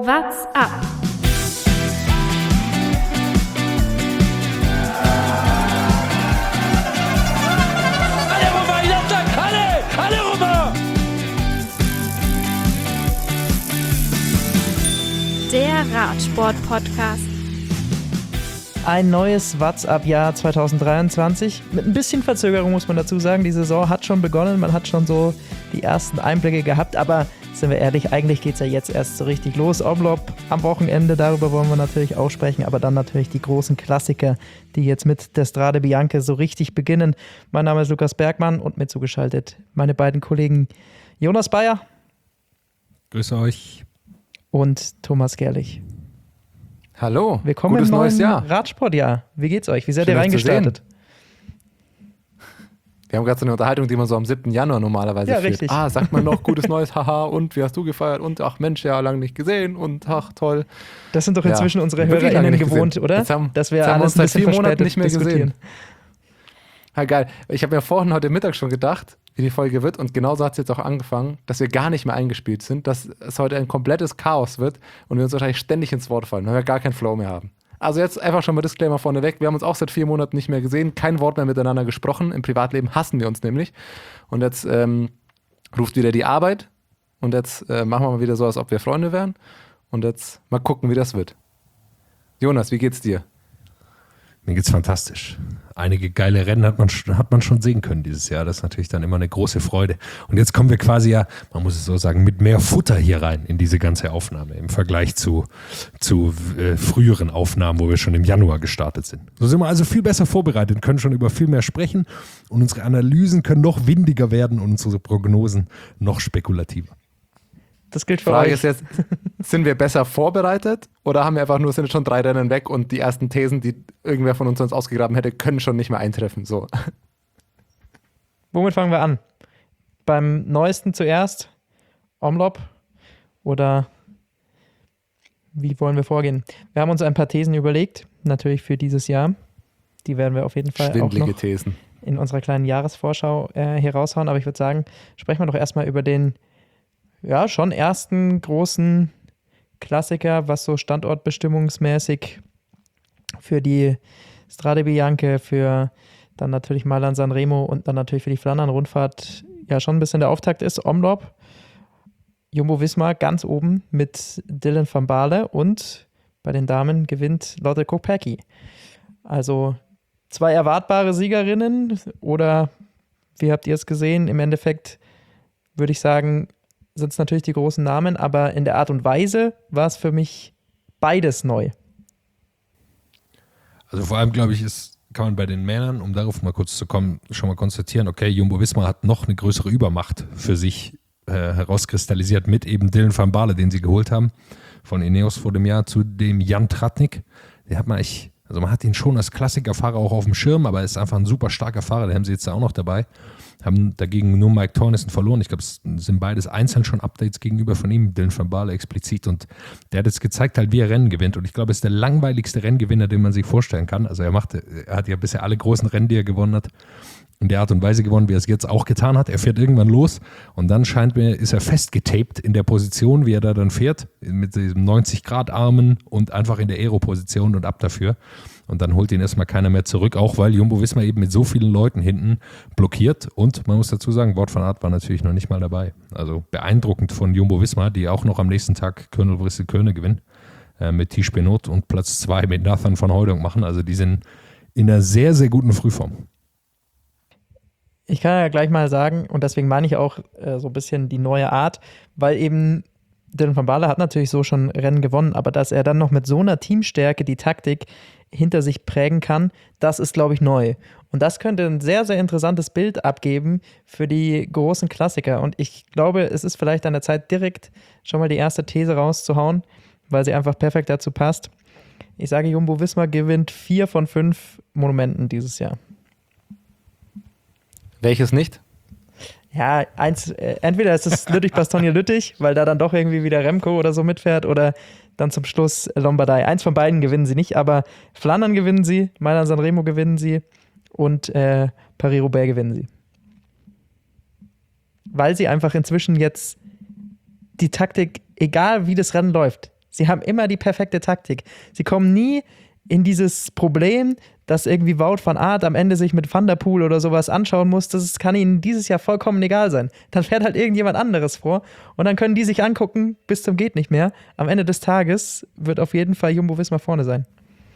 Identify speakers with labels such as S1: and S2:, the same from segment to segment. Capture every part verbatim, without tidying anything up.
S1: What's up?
S2: Alle rüber, Jatzak, alle! Alle rüber!
S1: Der Radsport-Podcast.
S3: Ein neues What's-up-Jahr zwanzig dreiundzwanzig. Mit ein bisschen Verzögerung muss man dazu sagen. Die Saison hat schon begonnen, man hat schon so die ersten Einblicke gehabt, aber sind wir ehrlich, eigentlich geht es ja jetzt erst so richtig los. Omloop am Wochenende, darüber wollen wir natürlich auch sprechen, aber dann natürlich die großen Klassiker, die jetzt mit der Strade Bianche so richtig beginnen. Mein Name ist Lukas Bergmann und mir zugeschaltet meine beiden Kollegen Jonas Bayer.
S4: Grüße euch.
S3: Und Thomas Gerlich.
S4: Hallo,
S3: Willkommen
S4: gutes
S3: im neuen
S4: neues Jahr.
S3: Radsportjahr. Wie geht's euch? Wie seid
S4: Schön,
S3: ihr
S4: euch zu
S3: reingestartet?
S4: Wir haben gerade so eine Unterhaltung, die man so am siebten Januar normalerweise
S3: Ja,
S4: führt.
S3: richtig.
S4: Ah, sagt man noch gutes neues, haha, und wie hast du gefeiert? Und ach Mensch, ja, lange nicht gesehen und ach, toll.
S3: Das sind doch inzwischen
S4: Ja,
S3: unsere
S4: wirklich lange
S3: HörerInnen
S4: nicht
S3: gewohnt,
S4: gesehen.
S3: oder?
S4: Jetzt haben-
S3: Dass wir
S4: jetzt haben wir
S3: alles
S4: uns
S3: ein
S4: seit
S3: bisschen
S4: vier Monaten
S3: verspätet
S4: nicht mehr
S3: diskutieren.
S4: gesehen. Ja, geil. Ich habe mir vorhin heute Mittag schon gedacht, wie die Folge wird, und genauso hat es jetzt auch angefangen, dass wir gar nicht mehr eingespielt sind, dass es heute ein komplettes Chaos wird und wir uns wahrscheinlich ständig ins Wort fallen, weil wir gar keinen Flow mehr haben. Also jetzt einfach schon mal Disclaimer vorneweg. Wir haben uns auch seit vier Monaten nicht mehr gesehen, kein Wort mehr miteinander gesprochen. Im Privatleben hassen wir uns nämlich. Und jetzt ähm, ruft wieder die Arbeit und jetzt äh, machen wir mal wieder so, als ob wir Freunde wären. Und jetzt mal gucken, wie das wird. Jonas, wie geht's dir?
S2: Mir geht's fantastisch. Einige geile Rennen hat man, hat man schon sehen können dieses Jahr. Das ist natürlich dann immer eine große Freude. Und jetzt kommen wir quasi ja, man muss es so sagen, mit mehr Futter hier rein in diese ganze Aufnahme im Vergleich zu, zu äh, früheren Aufnahmen, wo wir schon im Januar gestartet sind. So sind wir also viel besser vorbereitet, können schon über viel mehr sprechen und unsere Analysen können noch windiger werden und unsere Prognosen noch spekulativer.
S3: Das gilt für
S4: Frage
S3: euch.
S4: ist jetzt, sind wir besser vorbereitet oder haben wir einfach nur, sind schon drei Rennen weg und die ersten Thesen, die irgendwer von uns sonst ausgegraben hätte, können schon nicht mehr eintreffen. So.
S3: Womit fangen wir an? Beim neuesten zuerst? Omloop? Oder wie wollen wir vorgehen? Wir haben uns ein paar Thesen überlegt, natürlich für dieses Jahr. Die werden wir auf jeden Fall auch
S4: Schwindelige
S3: noch
S4: Thesen.
S3: in unserer kleinen Jahresvorschau äh, hier raushauen. Aber ich würde sagen, sprechen wir doch erstmal über den ja, schon ersten großen Klassiker, was so standortbestimmungsmäßig für die Strade Bianche, für dann natürlich Mailand Sanremo und dann natürlich für die Flandern-Rundfahrt ja schon ein bisschen der Auftakt ist. Omloop, Jumbo-Visma ganz oben mit Dylan van Baarle und bei den Damen gewinnt Lotte Kopecky. Also zwei erwartbare Siegerinnen oder wie habt ihr es gesehen? Im Endeffekt würde ich sagen, sind es natürlich die großen Namen, aber in der Art und Weise war es für mich beides neu.
S2: Also vor allem, glaube ich, ist, kann man bei den Männern, um darauf mal kurz zu kommen, schon mal konstatieren, okay, Jumbo-Visma hat noch eine größere Übermacht für sich äh, herauskristallisiert mit eben Dylan van Baarle, den sie geholt haben, von Ineos vor dem Jahr zu dem Jan Tratnik. Den hat man echt, also man hat ihn schon als Klassikerfahrer auch auf dem Schirm, aber er ist einfach ein super starker Fahrer, den haben sie jetzt auch noch dabei. Haben dagegen nur Mike Teunissen verloren. Ich glaube, es sind beides einzeln schon Updates gegenüber von ihm, Dylan van Baarle explizit. Und der hat jetzt gezeigt, halt, wie er Rennen gewinnt. Und ich glaube, es ist der langweiligste Renngewinner, den man sich vorstellen kann. Also er macht, er hat ja bisher alle großen Rennen, die er gewonnen hat, in der Art und Weise gewonnen, wie er es jetzt auch getan hat. Er fährt irgendwann los und dann scheint mir, ist er festgetaped in der Position, wie er da dann fährt, mit diesem neunzig-Grad-Armen und einfach in der Aero-Position und ab dafür. Und dann holt ihn erstmal keiner mehr zurück, auch weil Jumbo-Visma eben mit so vielen Leuten hinten blockiert. Und man muss dazu sagen, Wout van Aert war natürlich noch nicht mal dabei. Also beeindruckend von Jumbo-Visma, die auch noch am nächsten Tag Kuurne-Bresse-Kuurne gewinnen, äh, mit Tiesj Benoot und Platz zwei mit Nathan van Hooydonk machen. Also die sind in einer sehr, sehr guten Frühform.
S3: Ich kann ja gleich mal sagen, und deswegen meine ich auch äh, so ein bisschen die neue Art, weil eben Dylan van Baarle hat natürlich so schon Rennen gewonnen, aber dass er dann noch mit so einer Teamstärke die Taktik hinter sich prägen kann, das ist, glaube ich, neu. Und das könnte ein sehr, sehr interessantes Bild abgeben für die großen Klassiker. Und ich glaube, es ist vielleicht an der Zeit, direkt schon mal die erste These rauszuhauen, weil sie einfach perfekt dazu passt. Ich sage, Jumbo-Visma gewinnt vier von fünf Monumenten dieses Jahr.
S4: Welches nicht?
S3: Ja, eins, äh, entweder ist es Lüttich-Bastogne-Lüttich, weil da dann doch irgendwie wieder Remco oder so mitfährt, oder dann zum Schluss Lombardei. Eins von beiden gewinnen sie nicht, aber Flandern gewinnen sie, Mailand Sanremo gewinnen sie und äh, Paris-Roubaix gewinnen sie. Weil sie einfach inzwischen jetzt die Taktik, egal wie das Rennen läuft, Sie haben immer die perfekte Taktik. Sie kommen nie in dieses Problem, dass irgendwie Wout van Aert am Ende sich mit Van der Poel oder sowas anschauen muss. Das kann ihnen dieses Jahr vollkommen egal sein. Dann fährt halt irgendjemand anderes vor und dann können die sich angucken bis zum geht nicht mehr. Am Ende des Tages wird auf jeden Fall Jumbo-Visma vorne sein.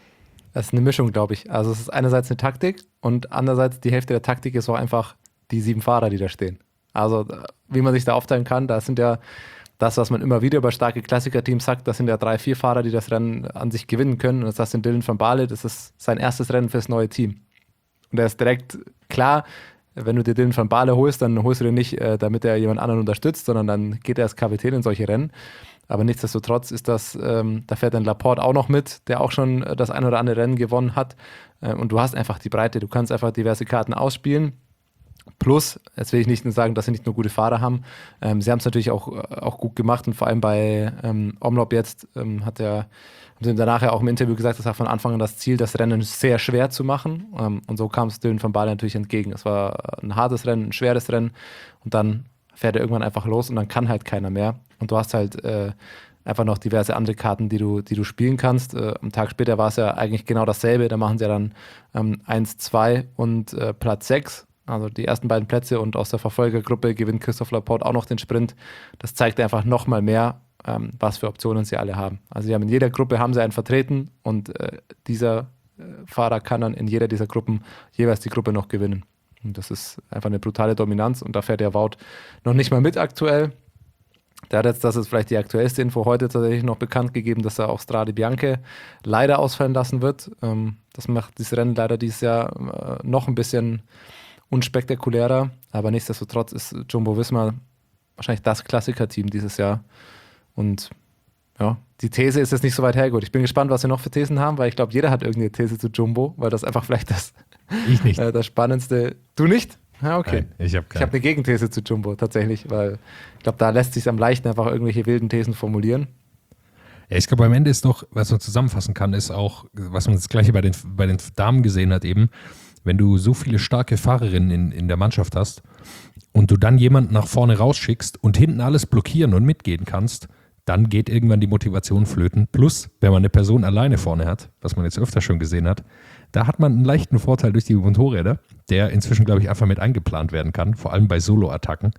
S4: Das ist eine Mischung, glaube ich. Also es ist einerseits eine Taktik und andererseits die Hälfte der Taktik ist auch einfach die sieben Fahrer, die da stehen. Also wie man sich da aufteilen kann, da sind ja das, was man immer wieder über starke Klassiker-Teams sagt, das sind ja drei, vier Fahrer, die das Rennen an sich gewinnen können. Und das sind Dylan van Baarle, das ist sein erstes Rennen fürs neue Team. Und er ist direkt klar, wenn du dir Dylan van Baarle holst, dann holst du den nicht, äh, damit er jemand anderen unterstützt, sondern dann geht er als Kapitän in solche Rennen. Aber nichtsdestotrotz ist das, ähm, da fährt dann Laporte auch noch mit, der auch schon das ein oder andere Rennen gewonnen hat. Äh, und du hast einfach die Breite, du kannst einfach diverse Karten ausspielen. Plus, jetzt will ich nicht nur sagen, dass sie nicht nur gute Fahrer haben, ähm, sie haben es natürlich auch, auch gut gemacht und vor allem bei ähm, Omloop jetzt ähm, hat er, haben sie danach ja auch im Interview gesagt, das war von Anfang an das Ziel, das Rennen sehr schwer zu machen ähm, und so kam es Dylan van Baarle natürlich entgegen. Es war ein hartes Rennen, ein schweres Rennen und dann fährt er irgendwann einfach los und dann kann halt keiner mehr und du hast halt äh, einfach noch diverse andere Karten, die du, die du spielen kannst. Äh, am Tag später war es ja eigentlich genau dasselbe, da machen sie ja dann ähm, eins, zwei und äh, Platz sechs. Also die ersten beiden Plätze und aus der Verfolgergruppe gewinnt Christophe Laporte auch noch den Sprint. Das zeigt einfach nochmal mehr, ähm, was für Optionen sie alle haben. Also sie haben in jeder Gruppe haben sie einen vertreten und äh, dieser äh, Fahrer kann dann in jeder dieser Gruppen jeweils die Gruppe noch gewinnen. Und das ist einfach eine brutale Dominanz und da fährt der Wout noch nicht mal mit aktuell. Der hat jetzt, das ist vielleicht die aktuellste Info heute tatsächlich noch bekannt gegeben, dass er auch Strade Bianche leider ausfallen lassen wird. Ähm, das macht dieses Rennen leider dieses Jahr äh, noch ein bisschen unspektakulärer, aber nichtsdestotrotz ist Jumbo-Visma wahrscheinlich das Klassiker-Team dieses Jahr und ja, die These ist jetzt nicht so weit hergeholt. Ich bin gespannt, was wir noch für Thesen haben, weil ich glaube, jeder hat irgendeine These zu Jumbo, weil das einfach vielleicht das,
S2: Ich nicht.
S4: äh, das Spannendste. Du nicht? Ja, okay.
S2: Nein, ich habe
S4: Ich habe eine Gegenthese zu Jumbo tatsächlich, weil ich glaube, da lässt sich am leichten einfach irgendwelche wilden Thesen formulieren.
S2: Ja, ich glaube, am Ende ist doch, was man zusammenfassen kann, ist auch, was man das Gleiche bei den, bei den Damen gesehen hat eben, wenn du so viele starke Fahrerinnen in, in der Mannschaft hast und du dann jemanden nach vorne rausschickst und hinten alles blockieren und mitgehen kannst, dann geht irgendwann die Motivation flöten. Plus, wenn man eine Person alleine vorne hat, was man jetzt öfter schon gesehen hat, da hat man einen leichten Vorteil durch die Motorräder, der inzwischen, glaube ich, einfach mit eingeplant werden kann, vor allem bei Solo-Attacken.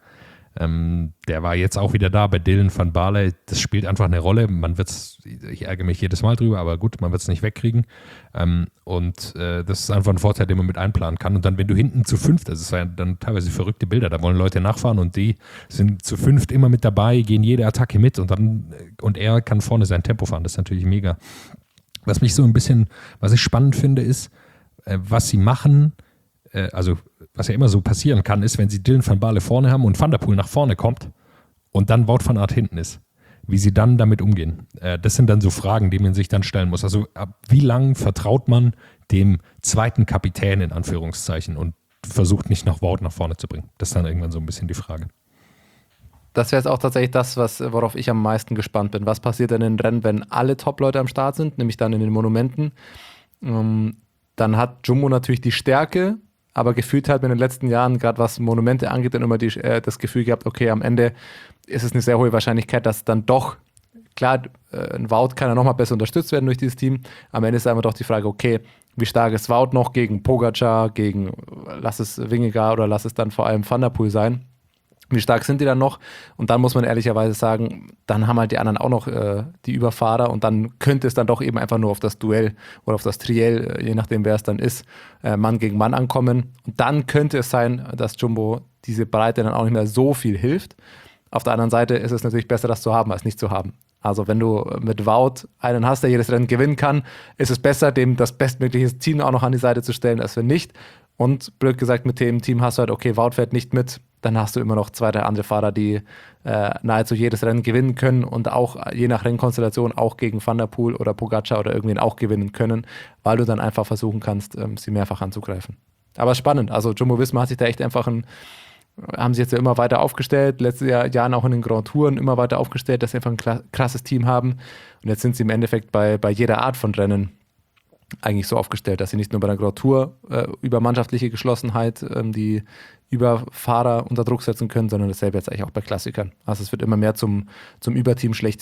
S2: Ähm, der war jetzt auch wieder da bei Dylan van Baarle. Das spielt einfach eine Rolle. Man wird's, ich ärgere mich jedes Mal drüber, aber gut, man wird es nicht wegkriegen. Ähm, und äh, das ist einfach ein Vorteil, den man mit einplanen kann. Und dann, wenn du hinten zu fünft, das ist ja dann teilweise verrückte Bilder, da wollen Leute nachfahren und die sind zu fünft immer mit dabei, gehen jede Attacke mit und dann und er kann vorne sein Tempo fahren. Das ist natürlich mega. Was mich so ein bisschen, was ich spannend finde, ist, äh, was sie machen, äh, also was ja immer so passieren kann, ist, wenn sie Dylan van Baarle vorne haben und Van der Poel nach vorne kommt und dann Wout van Aert hinten ist, wie sie dann damit umgehen. Äh, das sind dann so Fragen, die man sich dann stellen muss. Also ab wie lang vertraut man dem zweiten Kapitän in Anführungszeichen und versucht nicht noch Wout nach vorne zu bringen? Das ist dann irgendwann so ein bisschen die Frage.
S4: Das wäre jetzt auch tatsächlich das, was, worauf ich am meisten gespannt bin. Was passiert denn in den Rennen, wenn alle Top-Leute am Start sind, nämlich dann in den Monumenten? Ähm, dann hat Jumbo natürlich die Stärke, aber gefühlt hat man in den letzten Jahren, gerade was Monumente angeht, dann immer die, äh, das Gefühl gehabt, okay, am Ende ist es eine sehr hohe Wahrscheinlichkeit, dass dann doch, klar, äh, ein Wout kann ja nochmal besser unterstützt werden durch dieses Team. Am Ende ist einfach doch die Frage, okay, wie stark ist Wout noch gegen Pogacar, gegen, lass es Vingegaard oder lass es dann vor allem Van der Poel sein? Wie stark sind die dann noch? Und dann muss man ehrlicherweise sagen, dann haben halt die anderen auch noch äh, die Überfahrer und dann könnte es dann doch eben einfach nur auf das Duell oder auf das Triell, äh, je nachdem wer es dann ist, äh, Mann gegen Mann ankommen. Und dann könnte es sein, dass Jumbo diese Breite dann auch nicht mehr so viel hilft. Auf der anderen Seite ist es natürlich besser, das zu haben, als nicht zu haben. Also wenn du mit Wout einen hast, der jedes Rennen gewinnen kann, ist es besser, dem das bestmögliche Team auch noch an die Seite zu stellen, als wenn nicht. Und blöd gesagt, mit dem Team hast du halt, okay, Wout fährt nicht mit, dann hast du immer noch zwei, drei andere Fahrer, die äh, nahezu jedes Rennen gewinnen können und auch je nach Rennkonstellation auch gegen Van der Poel oder Pogacar oder irgendwen auch gewinnen können, weil du dann einfach versuchen kannst, ähm, sie mehrfach anzugreifen. Aber spannend, also Jumbo-Visma hat sich da echt einfach ein, haben sie jetzt ja immer weiter aufgestellt, letztes Jahr Jahren auch in den Grand Touren immer weiter aufgestellt, dass sie einfach ein krasses Team haben und jetzt sind sie im Endeffekt bei, bei jeder Art von Rennen eigentlich so aufgestellt, dass sie nicht nur bei der Grand Tour äh, über mannschaftliche Geschlossenheit ähm, die über Fahrer unter Druck setzen können, sondern dasselbe jetzt eigentlich auch bei Klassikern. Also es wird immer mehr zum, zum Überteam schlechthin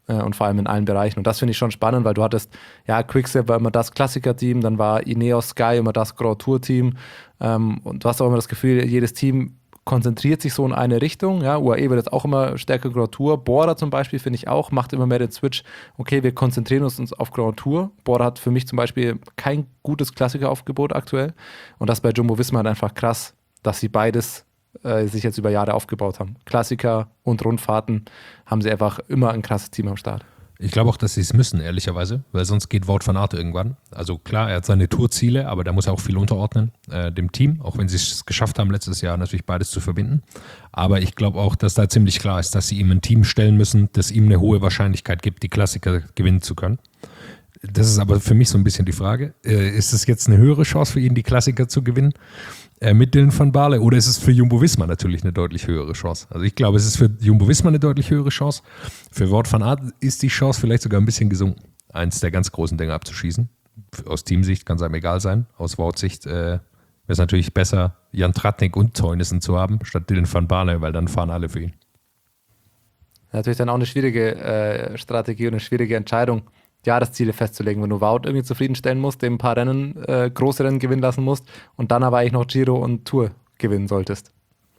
S4: äh, und vor allem in allen Bereichen. Und das finde ich schon spannend, weil du hattest, ja, Quickstep war immer das Klassiker-Team, dann war Ineos Sky immer das Grand Tour-Team ähm, und du hast auch immer das Gefühl, jedes Team konzentriert sich so in eine Richtung. Ja, U A E wird jetzt auch immer stärker Grand Tour. Bora zum Beispiel, finde ich auch, macht immer mehr den Switch. Okay, wir konzentrieren uns auf Grand Tour. Bora hat für mich zum Beispiel kein gutes Klassikeraufgebot aktuell. Und das bei Jumbo-Visma halt einfach krass, dass sie beides äh, sich jetzt über Jahre aufgebaut haben. Klassiker und Rundfahrten haben sie einfach immer ein krasses Team am Start.
S2: Ich glaube auch, dass sie es müssen, ehrlicherweise, weil sonst geht Wout van Aert irgendwann. Also klar, er hat seine Tourziele, aber da muss er auch viel unterordnen, äh, dem Team, auch wenn sie es geschafft haben, letztes Jahr natürlich beides zu verbinden. Aber ich glaube auch, dass da ziemlich klar ist, dass sie ihm ein Team stellen müssen, das ihm eine hohe Wahrscheinlichkeit gibt, die Klassiker gewinnen zu können. Das ist aber für mich so ein bisschen die Frage. Äh, ist es jetzt eine höhere Chance für ihn, die Klassiker zu gewinnen äh, mit Dylan van Baarle, oder ist es für Jumbo-Visma natürlich eine deutlich höhere Chance? Also ich glaube, es ist für Jumbo-Visma eine deutlich höhere Chance. Für Wout van Aert ist die Chance vielleicht sogar ein bisschen gesunken, eins der ganz großen Dinge abzuschießen. Aus Teamsicht kann es einem egal sein. Aus Wout-Sicht äh, wäre es natürlich besser, Jan Tratnik und Teunissen zu haben, statt Dylan van Baarle, weil dann fahren alle für ihn.
S4: Natürlich dann auch eine schwierige äh, Strategie und eine schwierige Entscheidung, Jahresziele festzulegen, wenn du Wout irgendwie zufriedenstellen musst, dem ein paar Rennen, äh, große Rennen gewinnen lassen musst und dann aber eigentlich noch Giro und Tour gewinnen solltest.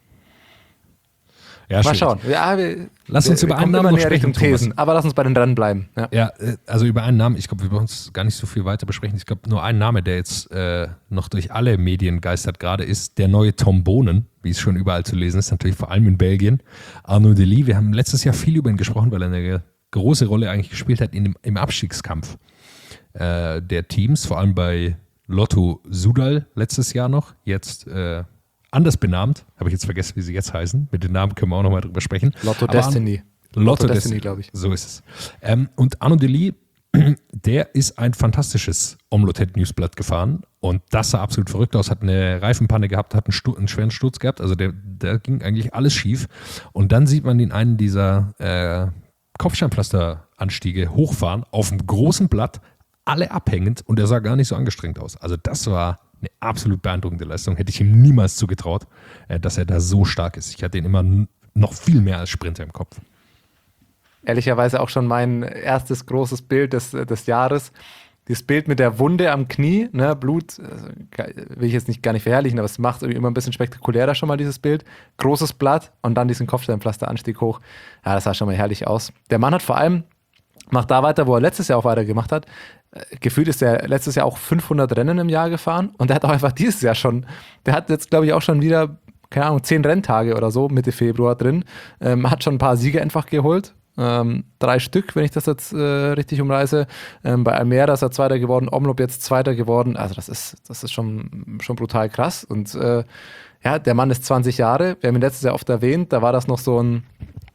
S2: Ja,
S4: Mal
S2: schwierig.
S4: schauen. Ja, wir,
S2: Lass uns
S4: wir,
S2: über
S4: wir
S2: einen
S4: kommen
S2: Namen
S4: immer
S2: noch
S4: näher
S2: sprechen,
S4: Richtung Thesen,
S2: Thomas.
S4: aber lass uns bei den Rennen bleiben. Ja.
S2: Ja, äh, also über einen Namen, ich glaube, wir wollen uns gar nicht so viel weiter besprechen. Ich glaube, nur ein Name, der jetzt äh, noch durch alle Medien geistert gerade, ist der neue Tom Bonen, wie es schon überall zu lesen ist, natürlich vor allem in Belgien. Arnaud Delis, wir haben letztes Jahr viel über ihn gesprochen, weil er eine große Rolle eigentlich gespielt hat in dem, im Abstiegskampf äh, der Teams, vor allem bei Lotto Soudal letztes Jahr noch, jetzt äh, anders benannt, habe ich jetzt vergessen, wie sie jetzt heißen. Mit den Namen können wir auch nochmal drüber sprechen.
S4: Lotto
S2: Aber
S4: Destiny.
S2: Lotto,
S4: Lotto
S2: Destiny,
S4: Destiny, glaube ich.
S2: So ist es. Ähm, und Arnaud Delis, der ist ein fantastisches Omlotet-Newsblatt gefahren und das sah absolut verrückt aus, hat eine Reifenpanne gehabt, hat einen, Stu- einen schweren Sturz gehabt, also der, der ging eigentlich alles schief. Und dann sieht man ihn einen dieser äh, Kopfsteinpflasteranstiege hochfahren, auf einem großen Blatt, alle abhängend, und er sah gar nicht so angestrengt aus. Also das war eine absolut beeindruckende Leistung. Hätte ich ihm niemals zugetraut, äh, dass er da so stark ist. Ich hatte ihn immer n- noch viel mehr als Sprinter im Kopf.
S4: Ehrlicherweise auch schon mein erstes großes Bild des, des Jahres. Dieses Bild mit der Wunde am Knie, ne, Blut, äh, will ich jetzt nicht gar nicht verherrlichen, aber es macht es irgendwie immer ein bisschen spektakulärer schon mal, dieses Bild. Großes Blatt und dann diesen Kopfsteinpflasteranstieg hoch. Ja, das sah schon mal herrlich aus. Der Mann hat vor allem, macht da weiter, wo er letztes Jahr auch weitergemacht hat. Äh, gefühlt ist er letztes Jahr auch fünfhundert Rennen im Jahr gefahren und der hat auch einfach dieses Jahr schon, der hat jetzt glaube ich auch schon wieder, keine Ahnung, zehn Renntage oder so Mitte Februar drin. Ähm, hat schon ein paar Siege einfach geholt. Ähm, drei Stück, wenn ich das jetzt äh, richtig umreiße. Ähm, bei Almera ist er Zweiter geworden, Omloop jetzt Zweiter geworden. Also das ist, das ist schon, schon brutal krass. Und äh, ja, der Mann ist zwanzig Jahre. Wir haben ihn letztes Jahr oft erwähnt. Da war das noch so ein,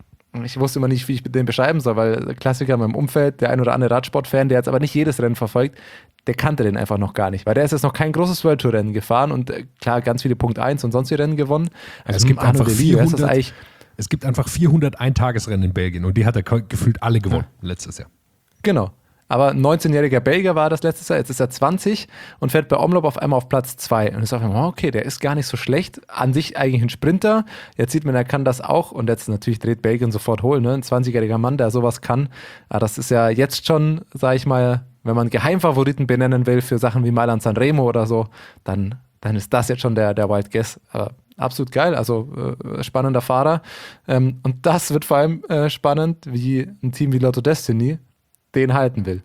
S4: ich wusste immer nicht, wie ich den beschreiben soll, weil Klassiker in meinem Umfeld, der ein oder andere Radsportfan, der jetzt aber nicht jedes Rennen verfolgt, der kannte den einfach noch gar nicht, weil der ist jetzt noch kein großes World Tour Rennen gefahren und äh, klar, ganz viele Punkt eins und sonstige Rennen gewonnen.
S2: Also es gibt
S4: Arnaud
S2: einfach
S4: Delis,
S2: vierhundert,
S4: ist das eigentlich
S2: es gibt einfach vierhundert Ein-Tagesrennen in Belgien und die hat er gefühlt alle gewonnen letztes Jahr.
S4: Genau. Aber ein neunzehnjähriger Belgier war das letztes Jahr, jetzt ist er zwanzig und fährt bei Omloop auf einmal auf Platz zwei. Und ich sage mir, okay, der ist gar nicht so schlecht. An sich eigentlich ein Sprinter. Jetzt sieht man, er kann das auch. Und jetzt natürlich dreht Belgien sofort holen. Ne? Ein zwanzigjähriger Mann, der sowas kann. Aber das ist ja jetzt schon, sage ich mal, wenn man Geheimfavoriten benennen will für Sachen wie Mailand Sanremo oder so, dann, dann ist das jetzt schon der, der Wild Guess. Aber absolut geil, also äh, spannender Fahrer. Ähm, und das wird vor allem äh, spannend, wie ein Team wie Lotto Destiny den halten will.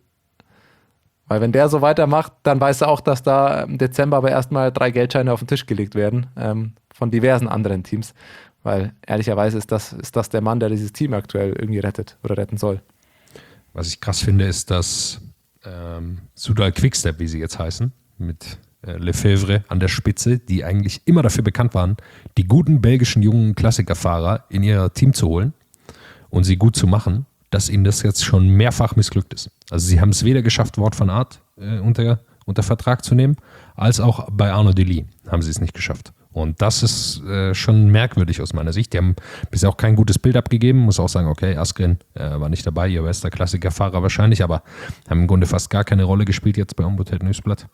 S4: Weil wenn der so weitermacht, dann weiß er auch, dass da im Dezember aber erstmal drei Geldscheine auf den Tisch gelegt werden ähm, von diversen anderen Teams. Weil ehrlicherweise ist das, ist das der Mann, der dieses Team aktuell irgendwie rettet oder retten soll.
S2: Was ich krass finde, ist, dass ähm, Soudal Quickstep, wie sie jetzt heißen, mit äh, Lefebvre an der Spitze, die eigentlich immer dafür bekannt waren, die guten belgischen jungen Klassikerfahrer in ihr Team zu holen und sie gut zu machen, dass ihnen das jetzt schon mehrfach missglückt ist. Also sie haben es weder geschafft, Wout van Aert äh, unter, unter Vertrag zu nehmen, als auch bei Arnaud Delis haben sie es nicht geschafft. Und das ist äh, schon merkwürdig aus meiner Sicht. Die haben bisher auch kein gutes Bild abgegeben. Muss auch sagen, okay, Asgreen äh, war nicht dabei, ihr bester Klassikerfahrer wahrscheinlich, aber haben im Grunde fast gar keine Rolle gespielt jetzt bei Omloop Newsblatt.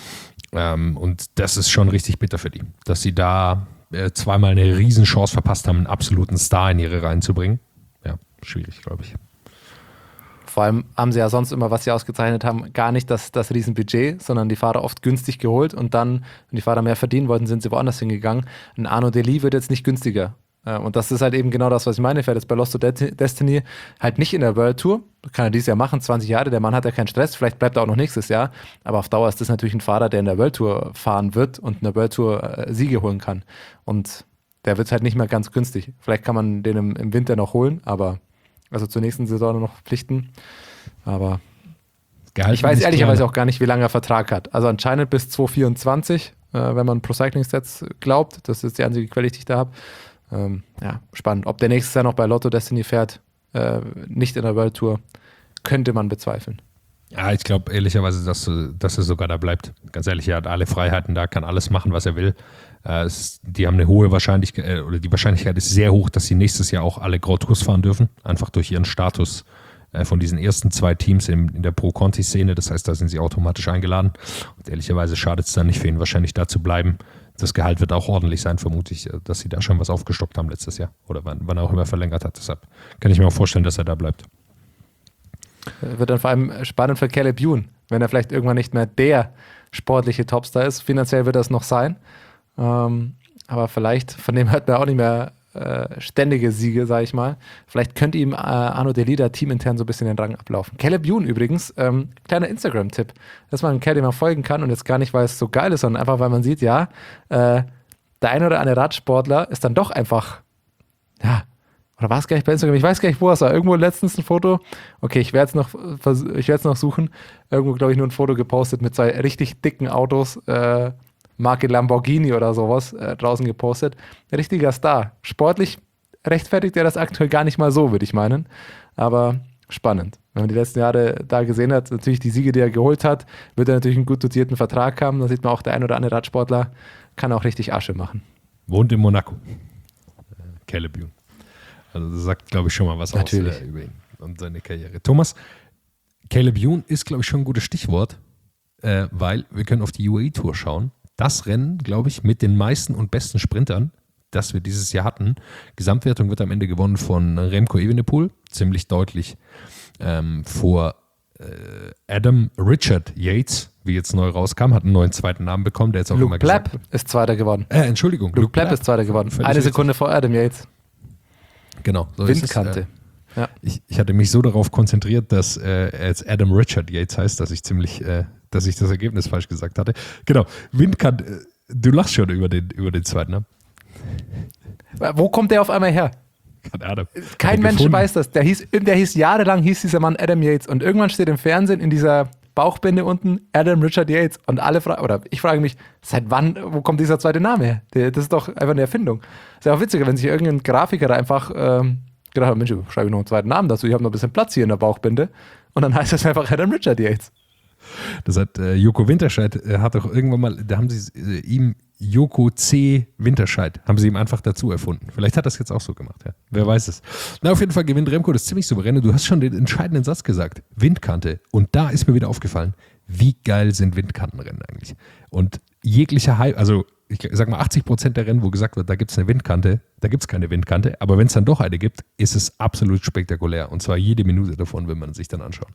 S2: Ähm, und das ist schon richtig bitter für die, dass sie da äh, zweimal eine Riesenchance verpasst haben, einen absoluten Star in ihre Reihen zu bringen. Ja, schwierig, glaube ich.
S4: vor allem haben sie ja sonst immer, was sie ausgezeichnet haben, gar nicht das, das Riesenbudget, sondern die Fahrer oft günstig geholt und dann, wenn die Fahrer mehr verdienen wollten, sind sie woanders hingegangen. Ein Arnaud Dely wird jetzt nicht günstiger. Und das ist halt eben genau das, was ich meine. Fährt jetzt bei Lost to Destiny halt nicht in der World Tour. Kann er dieses Jahr machen, zwanzig Jahre. Der Mann hat ja keinen Stress. Vielleicht bleibt er auch noch nächstes Jahr. Aber auf Dauer ist das natürlich ein Fahrer, der in der World Tour fahren wird und in der World Tour äh, Siege holen kann. Und der wird halt nicht mehr ganz günstig. Vielleicht kann man den im, im Winter noch holen, aber also zur nächsten Saison noch verpflichten. Aber
S2: Gehalt
S4: ich weiß ehrlicherweise
S2: kleiner.
S4: auch gar nicht, wie lange er Vertrag hat. Also anscheinend bis zwanzig vierundzwanzig, äh, wenn man Pro Cycling Stats glaubt. Das ist die einzige Quelle, die ich da habe. Ähm, ja, spannend. Ob der nächstes Jahr noch bei Lotto Destiny fährt, äh, nicht in der World Tour, könnte man bezweifeln.
S2: Ja, ich glaube ehrlicherweise, dass, dass er sogar da bleibt. Ganz ehrlich, er hat alle Freiheiten da, kann alles machen, was er will. Äh, es, die haben eine hohe Wahrscheinlichkeit, äh, oder die Wahrscheinlichkeit ist sehr hoch, dass sie nächstes Jahr auch alle Grand Tours fahren dürfen. Einfach durch ihren Status äh, von diesen ersten zwei Teams in, in der Pro-Conti-Szene. Das heißt, da sind sie automatisch eingeladen. Und ehrlicherweise schadet es dann nicht für ihn, wahrscheinlich da zu bleiben. Das Gehalt wird auch ordentlich sein, vermute ich, dass sie da schon was aufgestockt haben letztes Jahr. Oder wann, wann er auch immer verlängert hat. Deshalb kann ich mir auch vorstellen, dass er da bleibt.
S4: Wird dann vor allem spannend für Caleb Ewan, wenn er vielleicht irgendwann nicht mehr der sportliche Topstar ist. Finanziell wird das noch sein. Ähm, aber vielleicht, von dem hört man auch nicht mehr äh, ständige Siege, sage ich mal. Vielleicht könnte ihm äh, Arnaud Dely da teamintern so ein bisschen den Rang ablaufen. Caleb Ewan übrigens, ähm, kleiner Instagram-Tipp, dass man einen Kerl, dem man folgen kann und jetzt gar nicht, weil es so geil ist, sondern einfach, weil man sieht, ja, äh, der eine oder andere Radsportler ist dann doch einfach, ja, oder war es gar nicht bei Instagram? Ich weiß gar nicht, wo es war. Irgendwo letztens ein Foto. Okay, ich werde es noch, ich werde es noch suchen. Irgendwo, glaube ich, nur ein Foto gepostet mit zwei richtig dicken Autos, äh, Marke Lamborghini oder sowas, äh, draußen gepostet. Richtiger Star. Sportlich rechtfertigt er das aktuell gar nicht mal so, würde ich meinen. Aber spannend. Wenn man die letzten Jahre da gesehen hat, natürlich die Siege, die er geholt hat, wird er natürlich einen gut dotierten Vertrag haben. Da sieht man auch, der ein oder andere Radsportler kann auch richtig Asche machen.
S2: Wohnt in Monaco. Äh, Caleb Ewan. Also das sagt, glaube ich, schon mal was
S4: Natürlich.
S2: aus äh, über ihn und seine Karriere. Thomas, Caleb Ewan ist, glaube ich, schon ein gutes Stichwort, äh, weil wir können auf die U A E-Tour schauen. Das Rennen, glaube ich, mit den meisten und besten Sprintern, das wir dieses Jahr hatten. Gesamtwertung wird am Ende gewonnen von Remco Evenepoel, ziemlich deutlich ähm, vor äh, Adam Richard Yates, wie jetzt neu rauskam, hat einen neuen zweiten Namen bekommen, der jetzt auch
S4: Luke
S2: immer gesagt
S4: Plapp ist Zweiter geworden.
S2: Äh, Entschuldigung.
S4: Luke, Luke Plapp ist Zweiter geworden.
S2: Völlig
S4: Eine
S2: richtig.
S4: Sekunde vor Adam Yates.
S2: Genau. So ist es,
S4: Windkante.
S2: äh,
S4: Ja.
S2: Ich, ich hatte mich so darauf konzentriert, dass äh, er jetzt Adam Richard Yates heißt, dass ich ziemlich, äh, dass ich das Ergebnis falsch gesagt hatte. Genau, Windkant, äh, du lachst schon über den, über den zweiten, ne?
S4: Wo kommt der auf einmal her?
S2: Keine Ahnung.
S4: Kein
S2: Hat er
S4: Mensch
S2: gefunden.
S4: weiß das. Der hieß, der hieß jahrelang, hieß dieser Mann Adam Yates und irgendwann steht im Fernsehen in dieser Bauchbinde unten Adam Richard Yates und alle fragen, oder ich frage mich, seit wann, wo kommt dieser zweite Name her? Der, das ist doch einfach eine Erfindung. Ist ja auch witziger, wenn sich irgendein Grafiker da einfach ähm, gedacht hat, Mensch, schreibe ich noch einen zweiten Namen dazu, ich habe noch ein bisschen Platz hier in der Bauchbinde und dann heißt es einfach Adam Richard Yates.
S2: Das hat äh, Joko Winterscheid, äh, hat doch irgendwann mal, da haben sie äh, ihm Joko C. Winterscheid, haben sie ihm einfach dazu erfunden. Vielleicht hat er das jetzt auch so gemacht, ja. Wer weiß es. Na, auf jeden Fall gewinnt Remco das ziemlich souverän. Du hast schon den entscheidenden Satz gesagt. Windkante. Und da ist mir wieder aufgefallen, wie geil sind Windkantenrennen eigentlich. Und jeglicher Hype, also ich sag mal achtzig Prozent der Rennen, wo gesagt wird, da gibt es eine Windkante, da gibt es keine Windkante. Aber wenn es dann doch eine gibt, ist es absolut spektakulär. Und zwar jede Minute davon, wenn man sich dann anschaut.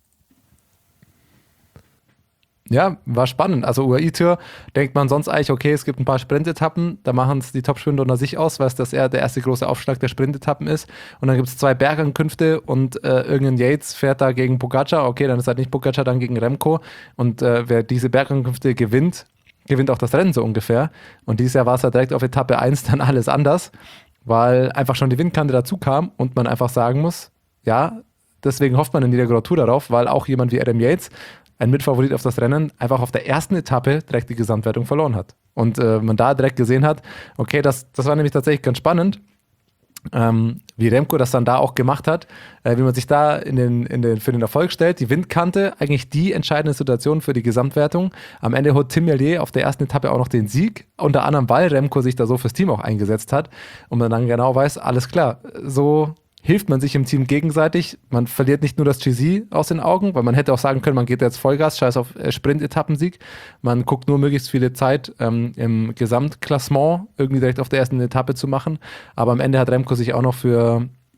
S4: Ja, war spannend. Also U A E-Tour denkt man sonst eigentlich, okay, es gibt ein paar Sprintetappen, da machen es die Top-Sprinter unter sich aus, weil es das eher der erste große Aufschlag der Sprintetappen ist. Und dann gibt es zwei Bergankünfte und äh, irgendein Yates fährt da gegen Pogacar. Okay, dann ist halt nicht Pogacar, dann gegen Remco. Und äh, wer diese Bergankünfte gewinnt, gewinnt auch das Rennen so ungefähr. Und dieses Jahr war es ja direkt auf Etappe eins dann alles anders, weil einfach schon die Windkante dazu kam und man einfach sagen muss, ja, deswegen hofft man in jeder Grand Tour darauf, weil auch jemand wie Adam Yates, ein Mitfavorit auf das Rennen, einfach auf der ersten Etappe direkt die Gesamtwertung verloren hat. Und äh, man da direkt gesehen hat, okay, das, das war nämlich tatsächlich ganz spannend, ähm, wie Remco das dann da auch gemacht hat, äh, wie man sich da in den, in den, für den Erfolg stellt. Die Windkante, eigentlich die entscheidende Situation für die Gesamtwertung. Am Ende holt Tim Merlier auf der ersten Etappe auch noch den Sieg, unter anderem, weil Remco sich da so fürs Team auch eingesetzt hat und man dann genau weiß, alles klar, so hilft man sich im Team gegenseitig. Man verliert nicht nur das G C aus den Augen, weil man hätte auch sagen können, man geht jetzt Vollgas, scheiß auf äh, Sprint-Etappensieg. Man guckt nur möglichst viele Zeit ähm, im Gesamtklassement irgendwie direkt auf der ersten Etappe zu machen. Aber am Ende hat Remco sich auch noch für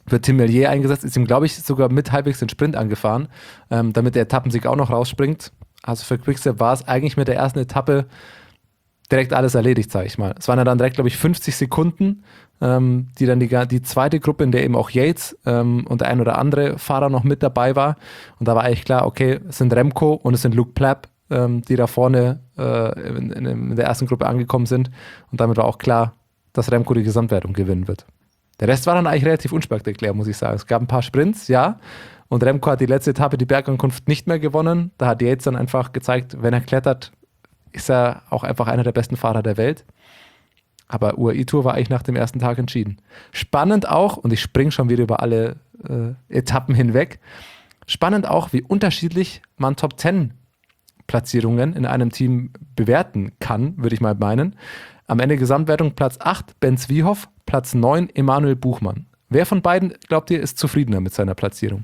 S4: für Tim Merlier eingesetzt, ist ihm, glaube ich, sogar mit halbwegs den Sprint angefahren, ähm, damit der Etappensieg auch noch rausspringt. Also für Quickstep war es eigentlich mit der ersten Etappe direkt alles erledigt, sage ich mal. Es waren ja dann direkt, glaube ich, fünfzig Sekunden, ähm, die dann die, die zweite Gruppe, in der eben auch Yates ähm, und der ein oder andere Fahrer noch mit dabei war. Und da war eigentlich klar, okay, es sind Remco und es sind Luke Plapp, ähm, die da vorne äh, in, in, in der ersten Gruppe angekommen sind. Und damit war auch klar, dass Remco die Gesamtwertung gewinnen wird. Der Rest war dann eigentlich relativ unspektakulär, muss ich sagen. Es gab ein paar Sprints, ja. Und Remco hat die letzte Etappe, die Bergankunft, nicht mehr gewonnen. Da hat Yates dann einfach gezeigt, wenn er klettert, ist er auch einfach einer der besten Fahrer der Welt. Aber U A E-Tour war eigentlich nach dem ersten Tag entschieden. Spannend auch, und ich springe schon wieder über alle äh, Etappen hinweg, spannend auch, wie unterschiedlich man Top zehn Platzierungen in einem Team bewerten kann, würde ich mal meinen. Am Ende Gesamtwertung Platz acht, Ben Zwiehoff, Platz neun, Emanuel Buchmann. Wer von beiden, glaubt ihr, ist zufriedener mit seiner Platzierung?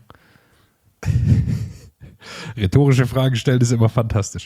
S2: Rhetorische Fragen stellen ist immer fantastisch.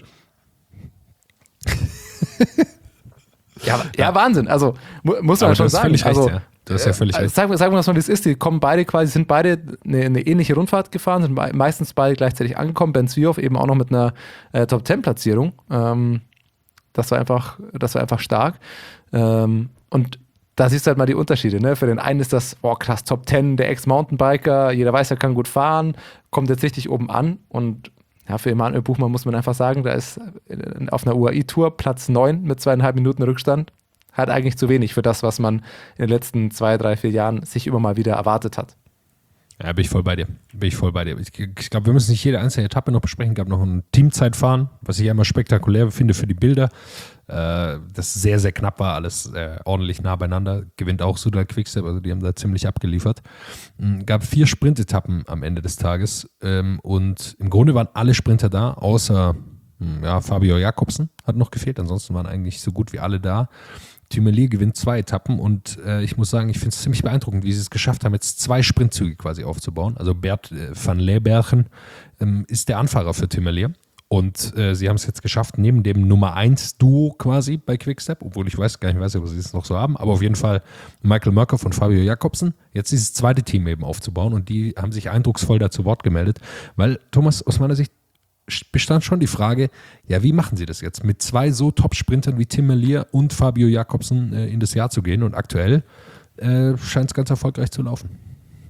S4: ja, ja, Wahnsinn. Also mu- muss man
S2: Aber
S4: schon
S2: du hast
S4: sagen.
S2: völlig recht,
S4: also,
S2: ja. Du hast ja völlig
S4: äh,
S2: recht.
S4: Sagen wir, sagen wir, was man das ist. Die kommen beide quasi, sind beide eine, eine ähnliche Rundfahrt gefahren, sind be- meistens beide gleichzeitig angekommen. Ben Zwiehoff eben auch noch mit einer äh, Top zehn Platzierung. Ähm, das war einfach, das war einfach stark. Ähm, und da siehst du halt mal die Unterschiede. Ne? Für den einen ist das, oh krass, Top zehn, der Ex-Mountainbiker, jeder weiß, er kann gut fahren, kommt jetzt richtig oben an. Und ja, für Emanuel Buchmann muss man einfach sagen, da ist auf einer U A E-Tour Platz neun mit zweieinhalb Minuten Rückstand. Hat eigentlich zu wenig für das, was man in den letzten zwei, drei, vier Jahren sich immer mal wieder erwartet hat.
S2: Ja, bin ich voll bei dir. Bin ich voll bei dir. Ich, ich glaube, wir müssen nicht jede einzelne Etappe noch besprechen. Es gab noch ein Teamzeitfahren, was ich ja immer spektakulär finde für die Bilder. Äh, das sehr, sehr knapp war, alles äh, ordentlich nah beieinander. Gewinnt auch Soudal Quickstep, also die haben da ziemlich abgeliefert. Es gab vier Sprintetappen am Ende des Tages ähm, und im Grunde waren alle Sprinter da, außer ja, Fabio Jakobsen hat noch gefehlt. Ansonsten waren eigentlich so gut wie alle da. Tim Merlier gewinnt zwei Etappen und äh, ich muss sagen, ich finde es ziemlich beeindruckend, wie sie es geschafft haben, jetzt zwei Sprintzüge quasi aufzubauen. Also Bert äh, van Leeuwenbergen ähm, ist der Anfahrer für Tim Merlier und äh, sie haben es jetzt geschafft, neben dem Nummer eins Duo quasi bei Quickstep, obwohl ich weiß gar nicht, weiß, ob sie es noch so haben, aber auf jeden Fall Michael Mørkøv und Fabio Jakobsen, jetzt dieses zweite Team eben aufzubauen und die haben sich eindrucksvoll da zu Wort gemeldet, weil Thomas, aus meiner Sicht bestand schon die Frage, ja, wie machen sie das jetzt, mit zwei so Top-Sprintern wie Tim Merlier und Fabio Jakobsen äh, in das Jahr zu gehen und aktuell äh, scheint es ganz erfolgreich zu laufen.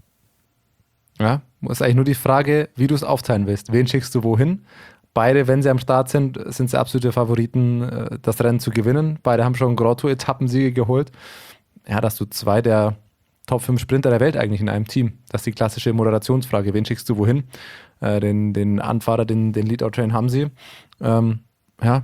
S4: Ja, ist eigentlich nur die Frage, wie du es aufteilen willst. Wen schickst du wohin? Beide, wenn sie am Start sind, sind sie absolute Favoriten, äh, das Rennen zu gewinnen. Beide haben schon Grand Tour-Etappensiege geholt. Ja, dass du zwei der Top fünf Sprinter der Welt eigentlich in einem Team. Das ist die klassische Moderationsfrage. Wen schickst du wohin? Äh, den, den Anfahrer, den, den Lead-Out-Train haben sie. Ähm, ja,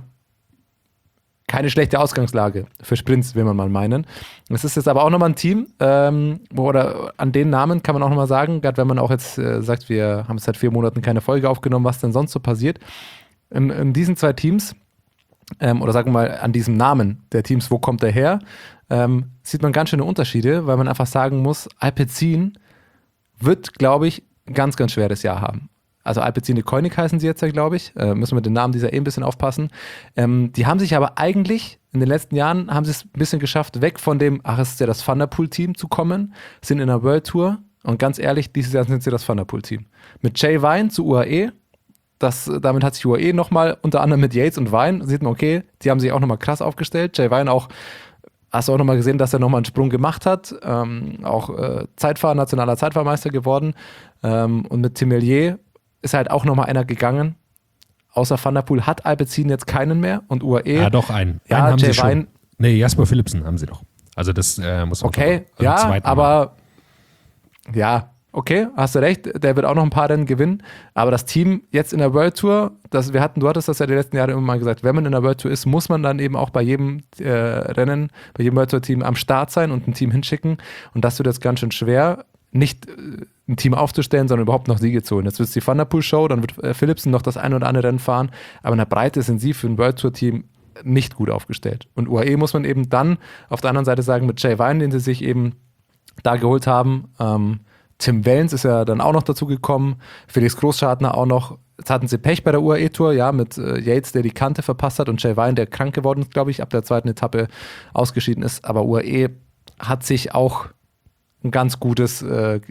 S4: keine schlechte Ausgangslage für Sprints, will man mal meinen. Es ist jetzt aber auch nochmal ein Team, ähm, oder an den Namen kann man auch nochmal sagen, gerade wenn man auch jetzt äh, sagt, wir haben seit vier Monaten keine Folge aufgenommen, was denn sonst so passiert. In, in diesen zwei Teams, ähm, oder sagen wir mal an diesem Namen der Teams, wo kommt der her, ähm, sieht man ganz schöne Unterschiede, weil man einfach sagen muss, Alpecin wird, glaube ich, ein ganz, ganz schweres Jahr haben. Also Alpecin de Koenig heißen sie jetzt ja, glaube ich. Äh, müssen wir mit den Namen dieser eh ein bisschen aufpassen. Ähm, die haben sich aber eigentlich in den letzten Jahren haben sie es ein bisschen geschafft, weg von dem, ach, es ist ja das Van der Poel-Team zu kommen, sind in der World Tour und ganz ehrlich, dieses Jahr sind sie das Van der Poel-Team. Mit Jay Vine zu U A E, das, damit hat sich U A E nochmal, unter anderem mit Yates und Vine, sieht man, okay, die haben sich auch nochmal krass aufgestellt. Jay Vine auch, hast du auch nochmal gesehen, dass er nochmal einen Sprung gemacht hat, ähm, auch äh, Zeitfahrer, nationaler Zeitfahrmeister geworden, ähm, und mit Tim Merlier ist halt auch nochmal einer gegangen. Außer Van der Poel hat Alpecin jetzt keinen mehr und U A E.
S2: Ja, doch, einen.
S4: Ja,
S2: einen haben
S4: Jay
S2: sie schon.
S4: Vine.
S2: Nee, Jasper Philipsen haben sie noch. Also das äh, muss man
S4: Okay,
S2: also
S4: ja,
S2: zweiten
S4: aber Mal. ja, okay, hast du recht, der wird auch noch ein paar Rennen gewinnen, aber das Team jetzt in der World Tour, das, wir hatten, du hattest das ja die letzten Jahre immer mal gesagt, wenn man in der World Tour ist, muss man dann eben auch bei jedem äh, Rennen, bei jedem World Tour Team am Start sein und ein Team hinschicken und das wird jetzt ganz schön schwer, nicht äh, ein Team aufzustellen, sondern überhaupt noch Siege zu holen. Jetzt wird es die Van der Poel Show, dann wird äh, Philipsen noch das ein oder andere Rennen fahren, aber in der Breite sind sie für ein World Tour Team nicht gut aufgestellt. Und U A E muss man eben dann auf der anderen Seite sagen, mit Jay Vine, den sie sich eben da geholt haben, ähm, Tim Wellens ist ja dann auch noch dazu gekommen, Felix Großschartner auch noch. Jetzt hatten sie Pech bei der U A E-Tour, ja, mit äh, Yates, der die Kante verpasst hat und Jay Vine, der krank geworden ist, glaube ich, ab der zweiten Etappe ausgeschieden ist. Aber U A E hat sich auch ein ganz gutes, äh,